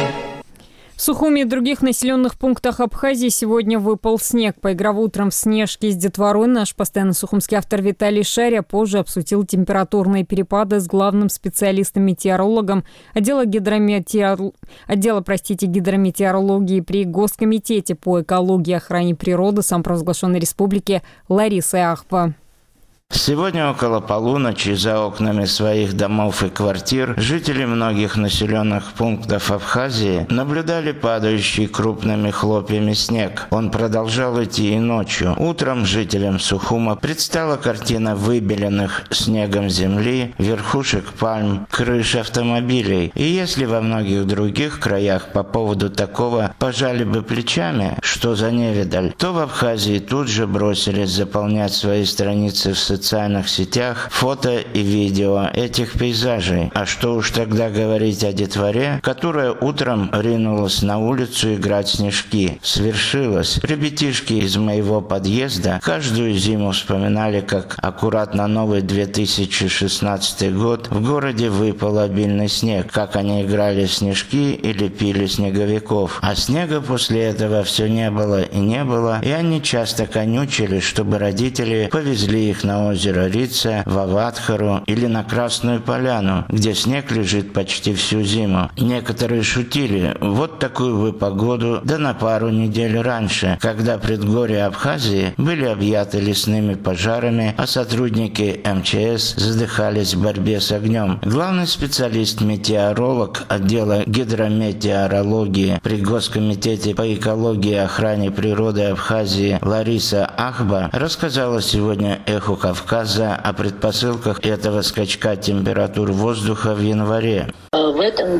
В Сухуми и других населенных пунктах Абхазии сегодня выпал снег. Поиграв утром в снежки с детворой, наш постоянный сухумский автор Виталий Шаря позже обсудил температурные перепады с главным специалистом-метеорологом отдела, гидрометеор... отдела простите, гидрометеорологии при Госкомитете по экологии и охране природы самопровозглашенной республики Ларисой Ахба. Сегодня около полуночи за окнами своих домов и квартир жители многих населенных пунктов Абхазии наблюдали падающий крупными хлопьями снег. Он продолжал идти и ночью. Утром жителям Сухума предстала картина выбеленных снегом земли, верхушек пальм, крыш автомобилей. И если во многих других краях по поводу такого пожали бы плечами, что за невидаль, то в Абхазии тут же бросились заполнять свои страницы в соцсетях, В социальных сетях фото и видео этих пейзажей. А что уж тогда говорить о детворе, которая утром ринулась на улицу играть в снежки. Свершилось. Ребятишки из моего подъезда каждую зиму вспоминали, как аккуратно новый две тысячи шестнадцатый год в городе выпал обильный снег, как они играли в снежки и лепили снеговиков. А снега после этого все не было и не было, и они часто конючили, чтобы родители повезли их на озеро Рица, в Аватхару или на Красную Поляну, где снег лежит почти всю зиму. Некоторые шутили, вот такую бы погоду, да на пару недель раньше, когда предгорья Абхазии были объяты лесными пожарами, а сотрудники эм че эс задыхались в борьбе с огнем. Главный специалист-метеоролог отдела гидрометеорологии при Госкомитете по экологии и охране природы Абхазии Лариса Ахба рассказала сегодня «Эху Кавказа» о предпосылках этого скачка температур воздуха в январе. В этом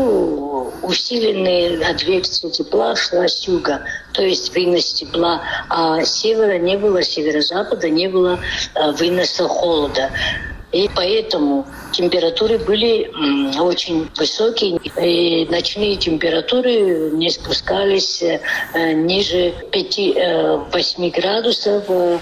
году усиленная адвекция тепла шла с юга, то есть вынос тепла, а с севера не было, северо-запада не было выноса холода. И поэтому температуры были м, очень высокие, и ночные температуры не спускались э, ниже пяти-восьми градусов.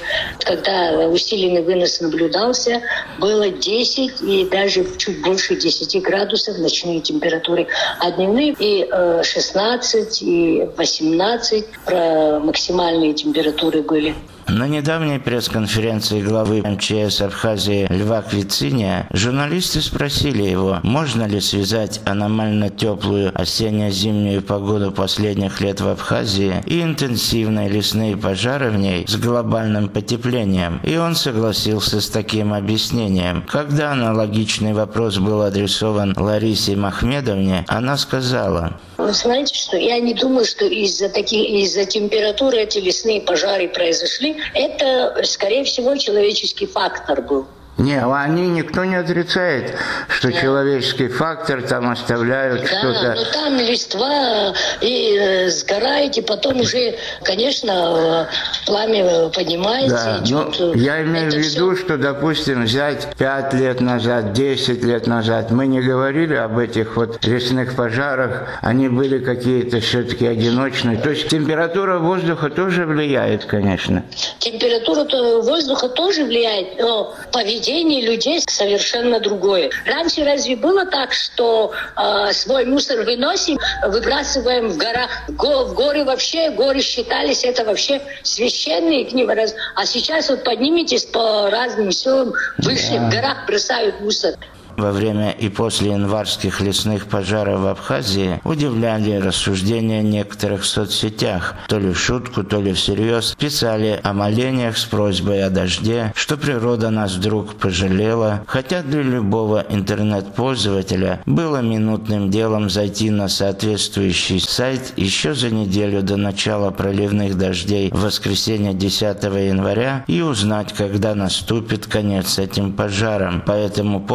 Когда усиленный вынос наблюдался, было десять и даже чуть больше десяти градусов ночные температуры, а дневные и э, шестнадцать, и восемнадцать про максимальные температуры были. На недавней пресс-конференции главы эм че эс Абхазии Льва Квициния журналисты спросили его, можно ли связать аномально теплую осенне-зимнюю погоду последних лет в Абхазии и интенсивные лесные пожары в ней с глобальным потеплением. И он согласился с таким объяснением. Когда аналогичный вопрос был адресован Ларисе Махмедовне, она сказала: вы знаете, что я не думаю, что из-за таких, из-за температуры эти лесные пожары произошли. Это, скорее всего, человеческий фактор был. Не, они никто не отрицает, что да. человеческий фактор там оставляют да, что-то. Да, но там листва и э, сгорает, и потом уже, конечно, пламя поднимается. Да, идет, ну, я имею в виду, все... что, допустим, взять пять лет назад, десять лет назад, мы не говорили об этих вот лесных пожарах, они были какие-то все-таки одиночные. То есть температура воздуха тоже влияет, конечно. Температура воздуха тоже влияет, но поведение людей совершенно другое. Раньше разве было так, что э, свой мусор выносим, выбрасываем в горах? Го, в горы вообще, горы считались это вообще священные к ним. А сейчас вот подниметесь по разным селам, выше да. в горах бросают мусор. Во время и после январских лесных пожаров в Абхазии удивляли рассуждения некоторых в соцсетях. То ли в шутку, то ли всерьез писали о молениях с просьбой о дожде, что природа нас вдруг пожалела. Хотя для любого интернет-пользователя было минутным делом зайти на соответствующий сайт еще за неделю до начала проливных дождей в воскресенье десятого января и узнать, когда наступит конец этим пожарам. По этому поводу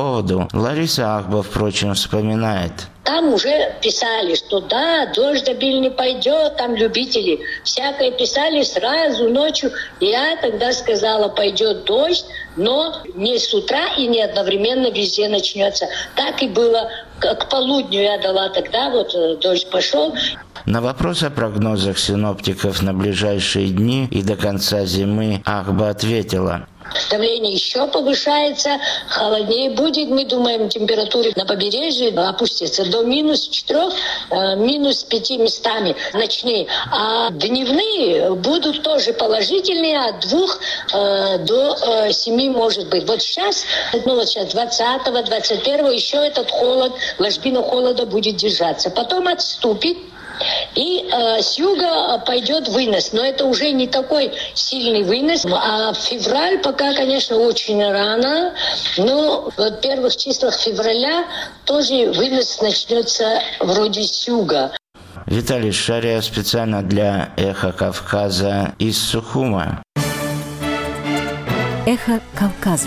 Лариса Ахба, впрочем, вспоминает. Там уже писали, что да, дождь обильный пойдет, там любители всякое писали сразу ночью. Я тогда сказала, пойдет дождь, но не с утра и не одновременно везде начнется. Так и было. К полудню я дала тогда, вот дождь пошел. На вопрос о прогнозах синоптиков на ближайшие дни и до конца зимы Ахба ответила. Давление еще повышается, холоднее будет. Мы думаем, температура на побережье опустится до минус четырех, минус пяти местами ночные. А дневные будут тоже положительные, от двух до семи может быть. Вот сейчас, ну вот сейчас двадцатого, двадцать первого еще этот холод, ложбина холода будет держаться. Потом отступит. И э, с юга пойдет вынос, но это уже не такой сильный вынос. А февраль пока, конечно, очень рано, но в первых числах февраля тоже вынос начнется вроде с юга. Виталий Шария специально для «Эхо Кавказа» из Сухума. «Эхо Кавказа».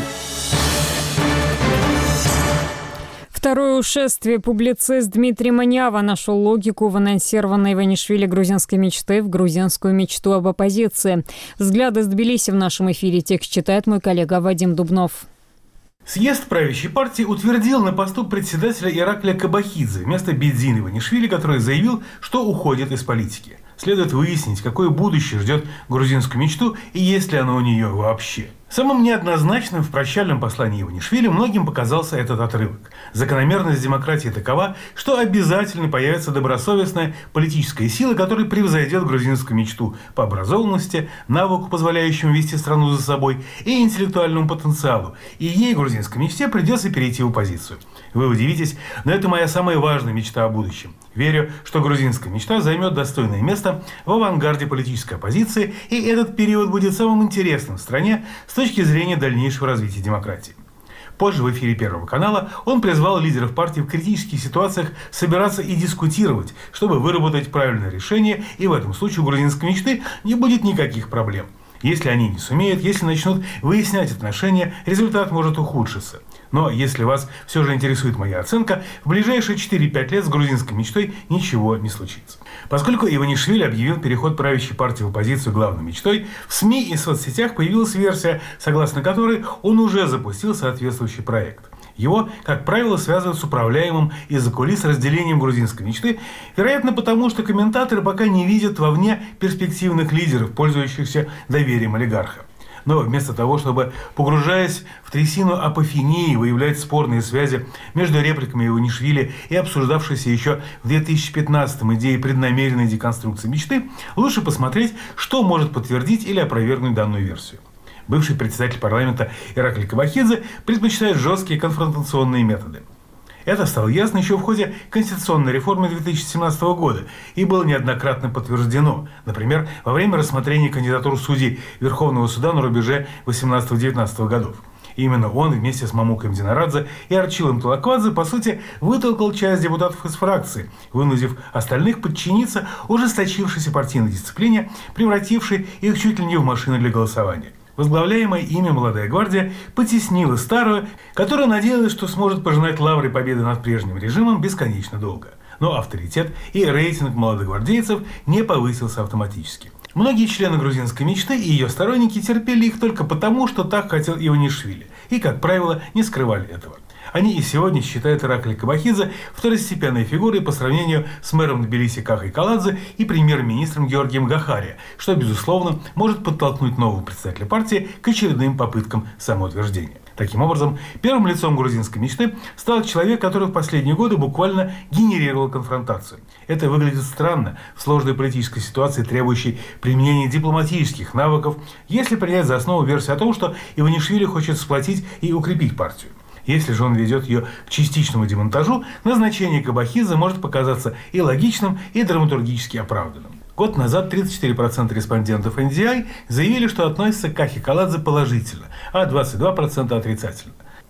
Второе ушествие. Публицист Дмитрий Манява нашел логику в анонсированной Иванишвили грузинской мечты в грузинскую мечту об оппозиции. Взгляды из Тбилиси в нашем эфире. Текст читает мой коллега Вадим Дубнов. Съезд правящей партии утвердил на посту председателя Ираклия Кабахидзе вместо Бедзина Иванишвили, который заявил, что уходит из политики. Следует выяснить, какое будущее ждет грузинскую мечту и есть ли оно у нее вообще. Самым неоднозначным в прощальном послании Иванишвили многим показался этот отрывок. Закономерность демократии такова, что обязательно появится добросовестная политическая сила, которая превзойдет грузинскую мечту по образованности, навыку, позволяющему вести страну за собой, и интеллектуальному потенциалу. И ей, грузинской мечте, придется перейти в оппозицию. Вы удивитесь, но это моя самая важная мечта о будущем. Верю, что грузинская мечта займет достойное место в авангарде политической оппозиции, и этот период будет самым интересным в стране с точки зрения дальнейшего развития демократии. Позже в эфире Первого канала он призвал лидеров партии в критических ситуациях собираться и дискутировать, чтобы выработать правильное решение, и в этом случае у грузинской мечты не будет никаких проблем. Если они не сумеют, если начнут выяснять отношения, результат может ухудшиться. Но если вас все же интересует моя оценка, в ближайшие четыре-пять лет с грузинской мечтой ничего не случится. Поскольку Иванишвили объявил переход правящей партии в оппозицию главной мечтой, в СМИ и соцсетях появилась версия, согласно которой он уже запустил соответствующий проект. Его, как правило, связывают с управляемым из-за кулис разделением грузинской мечты, вероятно потому, что комментаторы пока не видят вовне перспективных лидеров, пользующихся доверием олигарха. Но вместо того, чтобы, погружаясь в трясину апофении, выявлять спорные связи между репликами Иванишвили и обсуждавшейся еще в две тысячи пятнадцатом идеей преднамеренной деконструкции мечты, лучше посмотреть, что может подтвердить или опровергнуть данную версию. Бывший председатель парламента Ираклий Кабахидзе предпочитает жесткие конфронтационные методы. Это стало ясно еще в ходе конституционной реформы две тысячи семнадцатого года и было неоднократно подтверждено, например, во время рассмотрения кандидатур судей Верховного суда на рубеже восемнадцатого-девятнадцатого годов. Именно он вместе с Мамуком Динарадзе и Арчилом Талаквадзе, по сути, вытолкал часть депутатов из фракции, вынудив остальных подчиниться ужесточившейся партийной дисциплине, превратившей их чуть ли не в машины для голосования. Возглавляемая ими «Молодая гвардия» потеснила старую, которая надеялась, что сможет пожинать лавры победы над прежним режимом бесконечно долго. Но авторитет и рейтинг молодогвардейцев не повысился автоматически. Многие члены грузинской мечты и ее сторонники терпели их только потому, что так хотел Иванишвили, и, как правило, не скрывали этого. Они и сегодня считают Ираклия Кабахидзе второстепенной фигурой по сравнению с мэром Тбилиси Кахой Каладзе и премьер-министром Георгием Гахария, что, безусловно, может подтолкнуть нового председателя партии к очередным попыткам самоутверждения. Таким образом, первым лицом грузинской мечты стал человек, который в последние годы буквально генерировал конфронтацию. Это выглядит странно в сложной политической ситуации, требующей применения дипломатических навыков, если принять за основу версию о том, что Иванишвили хочет сплотить и укрепить партию. Если же он ведет ее к частичному демонтажу, назначение Кабахидзе может показаться и логичным, и драматургически оправданным. Год назад тридцать четыре процента респондентов эн ди ай заявили, что относятся к Кахе Каладзе положительно, а двадцать два процента отрицательно.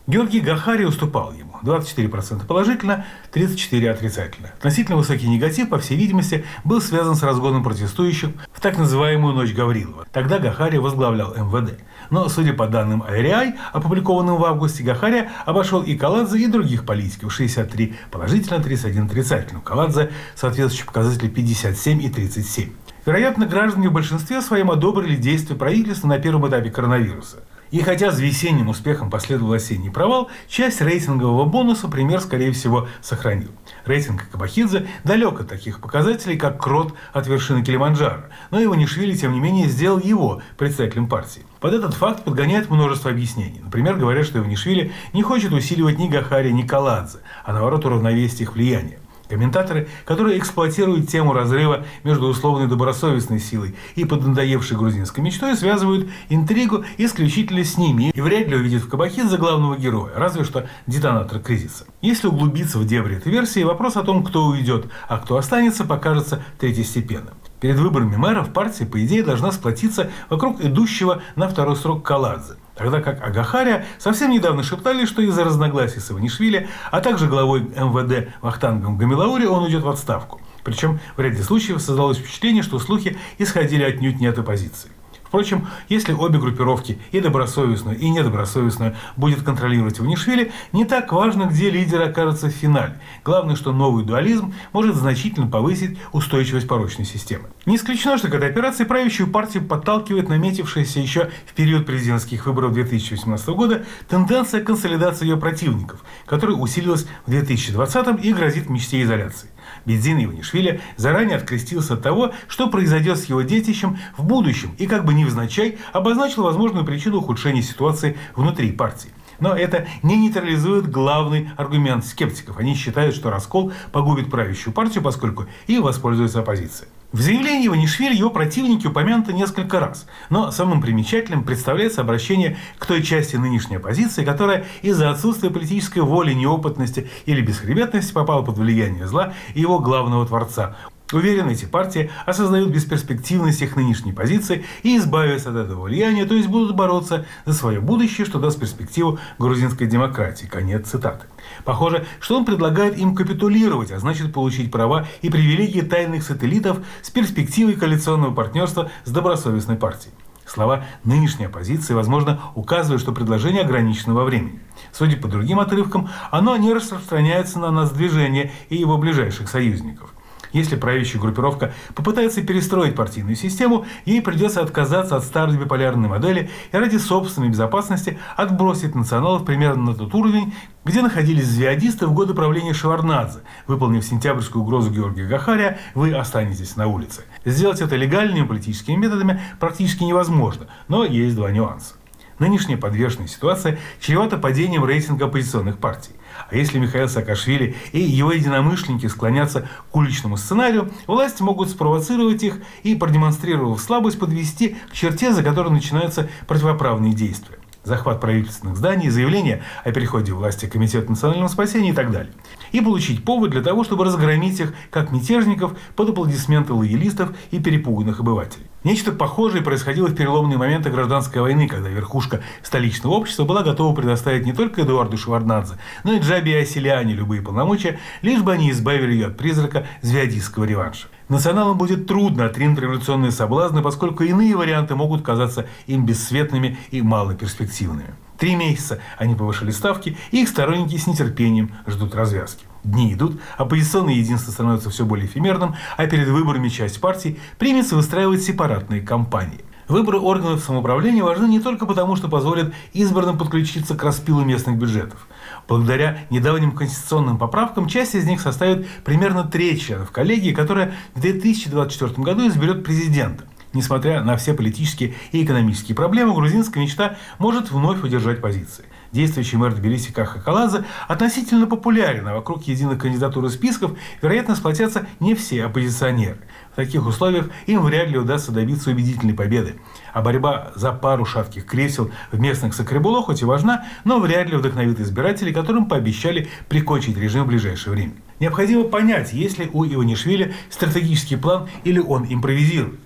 Георгий Гахари уступал ему. двадцать четыре процента положительно, тридцать четыре процента отрицательно. Относительно высокий негатив, по всей видимости, был связан с разгоном протестующих в так называемую «Ночь Гаврилова». Тогда Гахари возглавлял эм вэ дэ. Но, судя по данным ай эр ай, опубликованным в августе, Гахари обошел и Каладзе, и других политиков. шестьдесят три положительно, тридцать один отрицательно. У Каладзе соответствующие показатели пятьдесят семь и тридцать семь. Вероятно, граждане в большинстве своем одобрили действия правительства на первом этапе коронавируса. И хотя с весенним успехом последовал осенний провал, часть рейтингового бонуса премьер, скорее всего, сохранил. Рейтинг Кабахидзе далек от таких показателей, как крот от вершины Килиманджаро, но Иванишвили, тем не менее, сделал его представителем партии. Под этот факт подгоняет множество объяснений. Например, говорят, что Иванишвили не хочет усиливать ни Гахари, ни Каладзе, а наоборот уравновесить их влияние. Комментаторы, которые эксплуатируют тему разрыва между условной добросовестной силой и поднадоевшей грузинской мечтой, связывают интригу исключительно с ними и вряд ли увидят в Кабахидзе главного героя, разве что детонатор кризиса. Если углубиться в дебри этой версии, вопрос о том, кто уйдет, а кто останется, покажется третьестепенным. Перед выборами мэров партия, по идее, должна сплотиться вокруг идущего на второй срок Каладзе. Тогда как о Гахари совсем недавно шептали, что из-за разногласий с Иванишвили, а также главой эм вэ дэ Вахтангом Гамилаури он уйдет в отставку. Причем в ряде случаев создалось впечатление, что слухи исходили отнюдь не от оппозиции. Впрочем, если обе группировки, и добросовестную, и недобросовестную, будет контролировать Иванишвили, не так важно, где лидер окажется в финале. Главное, что новый дуализм может значительно повысить устойчивость порочной системы. Не исключено, что к этой операции правящую партию подталкивает наметившаяся еще в период президентских выборов две тысячи восемнадцатого года тенденция консолидации ее противников, которая усилилась в две тысячи двадцатом и грозит мечте изоляции. Бедзин Иванишвили заранее открестился от того, что произойдет с его детищем в будущем, и как бы невзначай обозначил возможную причину ухудшения ситуации внутри партии. Но это не нейтрализует главный аргумент скептиков. Они считают, что раскол погубит правящую партию, поскольку и воспользуется оппозиция. В заявлении Иванишвили его противники упомянуты несколько раз, но самым примечательным представляется обращение к той части нынешней оппозиции, которая из-за отсутствия политической воли, неопытности или бесхребетности попала под влияние зла и его главного творца. Уверен, эти партии осознают бесперспективность их нынешней позиции и избавятся от этого влияния, то есть будут бороться за свое будущее, что даст перспективу грузинской демократии. Конец цитаты. Похоже, что он предлагает им капитулировать, а значит получить права и привилегии тайных сателлитов с перспективой коалиционного партнерства с добросовестной партией. Слова нынешней оппозиции, возможно, указывают, что предложение ограничено во времени. Судя по другим отрывкам, оно не распространяется на нацдвижение и его ближайших союзников. Если правящая группировка попытается перестроить партийную систему, ей придется отказаться от старой биполярной модели и ради собственной безопасности отбросить националов примерно на тот уровень, где находились звиадисты в годы правления Шеварднадзе. Выполнив сентябрьскую угрозу Георгия Гахари, вы останетесь на улице. Сделать это легальными политическими методами практически невозможно, но есть два нюанса. Нынешняя подвешенная ситуация чревата падением рейтинга оппозиционных партий. А если Михаил Саакашвили и его единомышленники склонятся к уличному сценарию, власти могут спровоцировать их и, продемонстрировав слабость, подвести к черте, за которой начинаются противоправные действия. Захват правительственных зданий, заявление о переходе власти к Комитету национального спасения и так далее. И получить повод для того, чтобы разгромить их, как мятежников, под аплодисменты лоялистов и перепуганных обывателей. Нечто похожее происходило в переломные моменты гражданской войны, когда верхушка столичного общества была готова предоставить не только Эдуарду Шеварднадзе, но и Джабе Асселяне любые полномочия, лишь бы они избавили ее от призрака звиадистского реванша. Националам будет трудно отринуть революционные соблазны, поскольку иные варианты могут казаться им бесцветными и малоперспективными. Три месяца они повышали ставки, и их сторонники с нетерпением ждут развязки. Дни идут, оппозиционное единство становится все более эфемерным, а перед выборами часть партий примется выстраивать сепаратные кампании. Выборы органов самоуправления важны не только потому, что позволят избранным подключиться к распилу местных бюджетов. Благодаря недавним конституционным поправкам часть из них составит примерно треть членов коллегии, которая в две тысячи двадцать четвёртом году изберет президента. Несмотря на все политические и экономические проблемы, грузинская мечта может вновь удержать позиции. Действующий мэр Тбилиси Каха Каладзе относительно популярен, а вокруг единых кандидатур и списков, вероятно, сплотятся не все оппозиционеры. В таких условиях им вряд ли удастся добиться убедительной победы. А борьба за пару шатких кресел в местных Сакребуло хоть и важна, но вряд ли вдохновит избирателей, которым пообещали прикончить режим в ближайшее время. Необходимо понять, есть ли у Иванишвили стратегический план или он импровизирует.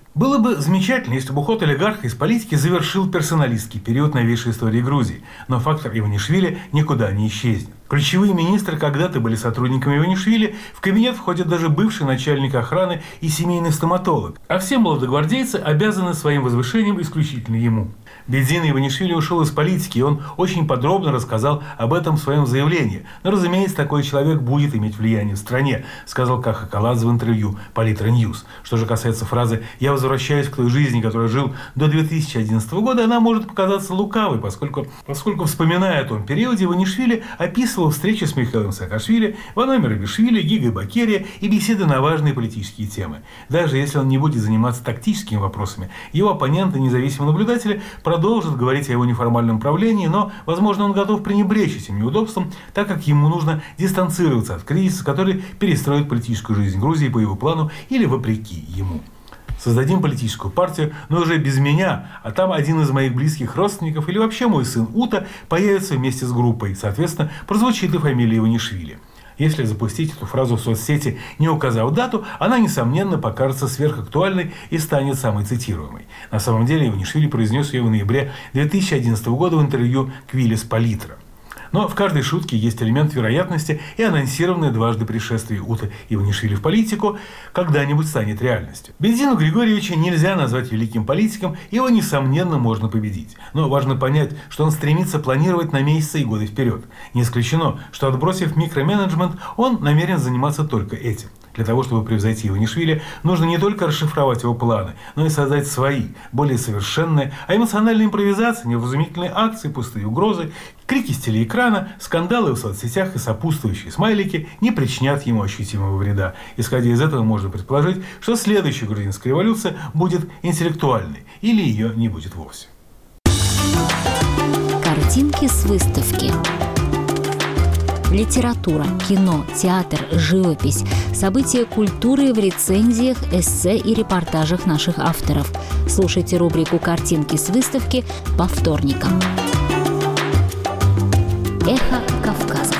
Было бы замечательно, если бы уход олигарха из политики завершил персоналистский период новейшей истории Грузии, но фактор Иванишвили никуда не исчезнет. Ключевые министры когда-то были сотрудниками Иванишвили, в кабинет входит даже бывший начальник охраны и семейный стоматолог, а все молодогвардейцы обязаны своим возвышением исключительно ему. Бедзин Иванишвили ушел из политики, и он очень подробно рассказал об этом в своем заявлении. Но, разумеется, такой человек будет иметь влияние в стране, сказал Каха Каладзе в интервью Политра Ньюс. Что же касается фразы «я возвращаюсь к той жизни, которой жил до две тысячи одиннадцатого года», она может показаться лукавой, поскольку, поскольку вспоминая о том периоде, Иванишвили описывал встречи с Михаилом Саакашвили, Ваномиром Абишвили, Гигой Бакерия и беседы на важные политические темы. Даже если он не будет заниматься тактическими вопросами, его оппоненты, независимые наблюдатели, продолжит говорить о его неформальном правлении, но, возможно, он готов пренебречь этим неудобством, так как ему нужно дистанцироваться от кризиса, который перестроит политическую жизнь Грузии по его плану или вопреки ему. Создадим политическую партию, но уже без меня, а там один из моих близких родственников или вообще мой сын Ута появится вместе с группой. Соответственно, прозвучит и фамилия Иванишвили. Если запустить эту фразу в соцсети, не указав дату, она, несомненно, покажется сверхактуальной и станет самой цитируемой. На самом деле Иванишвили произнес ее в ноябре две тысячи одиннадцатого года в интервью Квилис Политра. Но в каждой шутке есть элемент вероятности, и анонсированное дважды пришествие Ута Иванишвили в политику когда-нибудь станет реальностью. Бедзину Григорьевича нельзя назвать великим политиком, его, несомненно, можно победить. Но важно понять, что он стремится планировать на месяцы и годы вперед. Не исключено, что, отбросив микроменеджмент, он намерен заниматься только этим. Для того, чтобы превзойти Иванишвили, нужно не только расшифровать его планы, но и создать свои, более совершенные, а эмоциональная импровизация, невразумительные акции, пустые угрозы, крики с телеэкрана, скандалы в соцсетях и сопутствующие смайлики не причинят ему ощутимого вреда. Исходя из этого, можно предположить, что следующая грузинская революция будет интеллектуальной, или ее не будет вовсе. Картинки с выставки. Литература, кино, театр, живопись, события культуры в рецензиях, эссе и репортажах наших авторов. Слушайте рубрику «Картинки с выставки» по вторникам. Эхо Кавказа.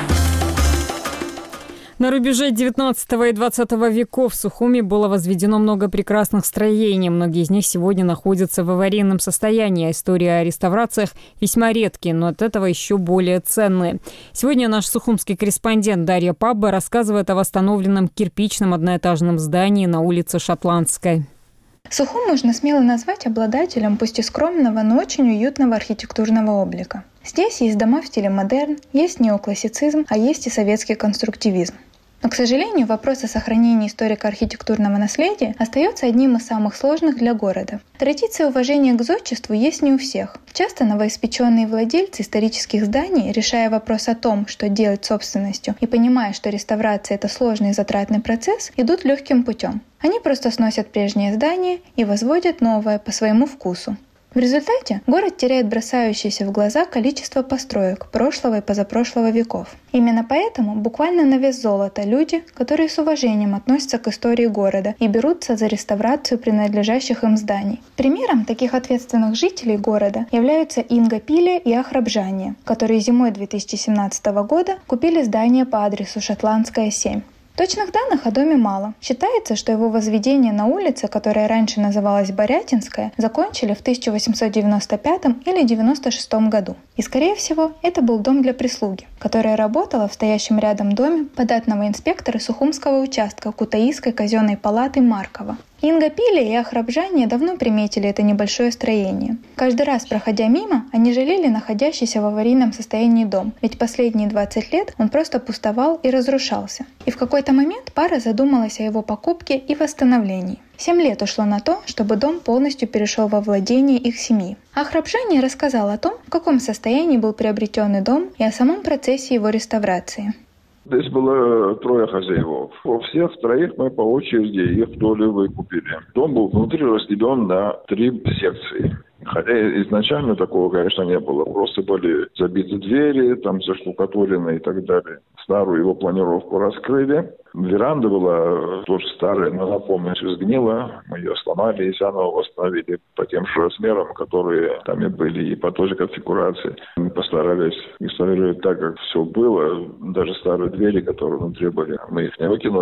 На рубеже девятнадцатого и двадцатого веков в Сухуми было возведено много прекрасных строений. Многие из них сегодня находятся в аварийном состоянии. Истории о реставрациях весьма редкие, но от этого еще более ценные. Сегодня наш сухумский корреспондент Дарья Пабба рассказывает о восстановленном кирпичном одноэтажном здании на улице Шотландской. Сухум можно смело назвать обладателем пусть и скромного, но очень уютного архитектурного облика. Здесь есть дома в стиле модерн, есть неоклассицизм, а есть и советский конструктивизм. Но, к сожалению, вопрос о сохранении историко-архитектурного наследия остается одним из самых сложных для города. Традиция уважения к зодчеству есть не у всех. Часто новоиспеченные владельцы исторических зданий, решая вопрос о том, что делать с собственностью, и понимая, что реставрация – это сложный и затратный процесс, идут легким путем. Они просто сносят прежнее здание и возводят новое по своему вкусу. В результате город теряет бросающееся в глаза количество построек прошлого и позапрошлого веков. Именно поэтому буквально на вес золота люди, которые с уважением относятся к истории города и берутся за реставрацию принадлежащих им зданий. Примером таких ответственных жителей города являются Инга Пиле и Ахрабжание, которые зимой две тысячи семнадцатого года купили здание по адресу Шотландская, семь. Точных данных о доме мало. Считается, что его возведение на улице, которая раньше называлась Борятинская, закончили в тысяча восемьсот девяносто пятом или девяносто шестом году. И, скорее всего, это был дом для прислуги, которая работала в стоящем рядом доме податного инспектора Сухумского участка Кутаисской казенной палаты Маркова. Инга Пиле и Ахрабжание давно приметили это небольшое строение. Каждый раз, проходя мимо, они жалели находящийся в аварийном состоянии дом, ведь последние двадцать лет он просто пустовал и разрушался. И в какой-то момент пара задумалась о его покупке и восстановлении. Семь лет ушло на то, чтобы дом полностью перешел во владение их семьи. Ахрабжание рассказал о том, в каком состоянии был приобретенный дом и о самом процессе его реставрации. Здесь было трое хозяев. У всех троих мы по очереди их доли выкупили. Дом был внутри разделен на три секции. Хотя изначально такого, конечно, не было. Просто были забиты двери, там заштукатурены и так далее. Старую его планировку раскрыли. Веранда была тоже старая, но она полностью сгнила. Мы ее сломали и заново восстановили по тем же размерам, которые там и были, и по той же конфигурации. Мы постарались реставрировать так, как все было. Даже старые двери, которые внутри были, мы их не выкинули.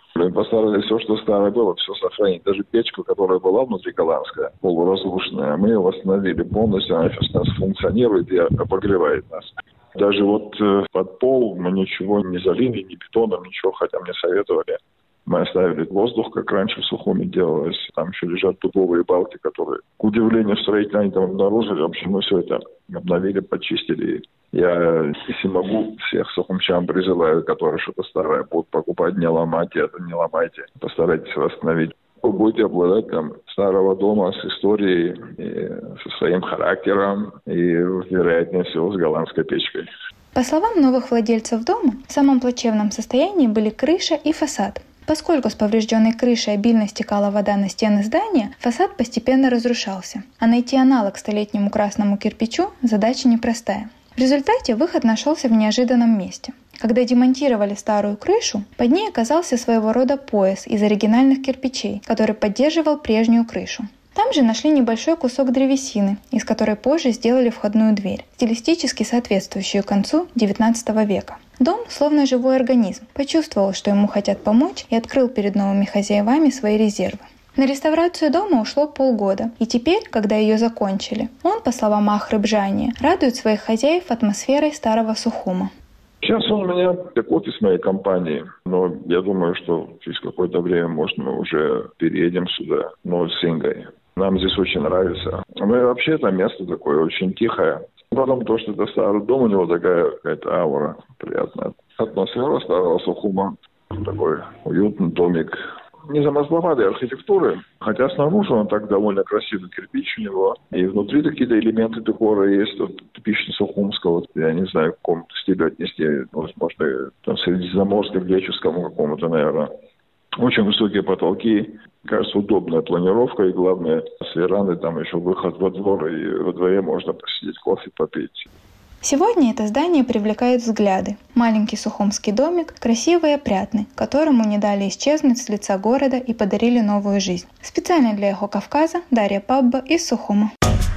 Мы постарались все, что старое было, все сохранить. Даже печку, которая была внутри голландская, полуразрушенная, мы ее восстановили полностью. Она сейчас у нас функционирует и обогревает нас. Даже вот под пол мы ничего не залили, ни бетоном, ничего, хотя мне советовали. Мы оставили воздух, как раньше в Сухуми делалось. Там еще лежат дубовые балки, которые, к удивлению строителей, они там обнаружили. В общем, мы все это обновили, почистили. Я, если могу, всех сухумчан призываю, которые что-то старое будут покупать, не ломайте это, не ломайте. Постарайтесь восстановить. Вы будете обладать там старого дома с историей, и со своим характером и, вероятнее всего, с голландской печкой. По словам новых владельцев дома, в самом плачевном состоянии были крыша и фасад. Поскольку с поврежденной крышей обильно стекала вода на стены здания, фасад постепенно разрушался. А найти аналог столетнему красному кирпичу – задача непростая. В результате выход нашелся в неожиданном месте. Когда демонтировали старую крышу, под ней оказался своего рода пояс из оригинальных кирпичей, который поддерживал прежнюю крышу. Там же нашли небольшой кусок древесины, из которой позже сделали входную дверь, стилистически соответствующую концу девятнадцатого века. Дом, словно живой организм, почувствовал, что ему хотят помочь, и открыл перед новыми хозяевами свои резервы. На реставрацию дома ушло полгода, и теперь, когда ее закончили, он, по словам Ахры Бжания, радует своих хозяев атмосферой старого Сухума. Сейчас он у меня как офис моей компании, но я думаю, что через какое-то время, может, мы уже переедем сюда, но с Ингой. Нам здесь очень нравится. Ну и вообще это место такое очень тихое. Потом то, что это старый дом, у него такая какая-то аура приятная. Атмосфера старого Сухума, такой уютный домик. Не замысловатой архитектуры, хотя снаружи он так довольно красивый кирпич у него. И внутри какие-то элементы декора есть, вот, типично сухумского. Я не знаю, в каком стиле отнести, возможно, там, средиземноморскому, греческому какому-то, наверное. Очень высокие потолки, кажется, удобная планировка, и главное, с веранды там еще выход во двор, и во дворе можно посидеть, кофе попить. Сегодня это здание привлекает взгляды. Маленький сухумский домик, красивый и опрятный, которому не дали исчезнуть с лица города и подарили новую жизнь. Специально для Эхо Кавказа Дарья Пабба из Сухума.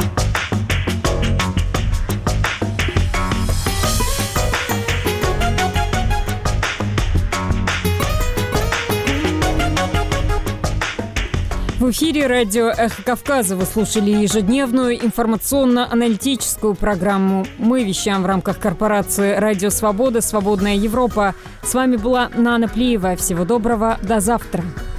В эфире радио «Эхо Кавказа» вы слушали ежедневную информационно-аналитическую программу. Мы вещаем в рамках корпорации «Радио Свобода. Свободная Европа». С вами была Нана Плиева. Всего доброго. До завтра.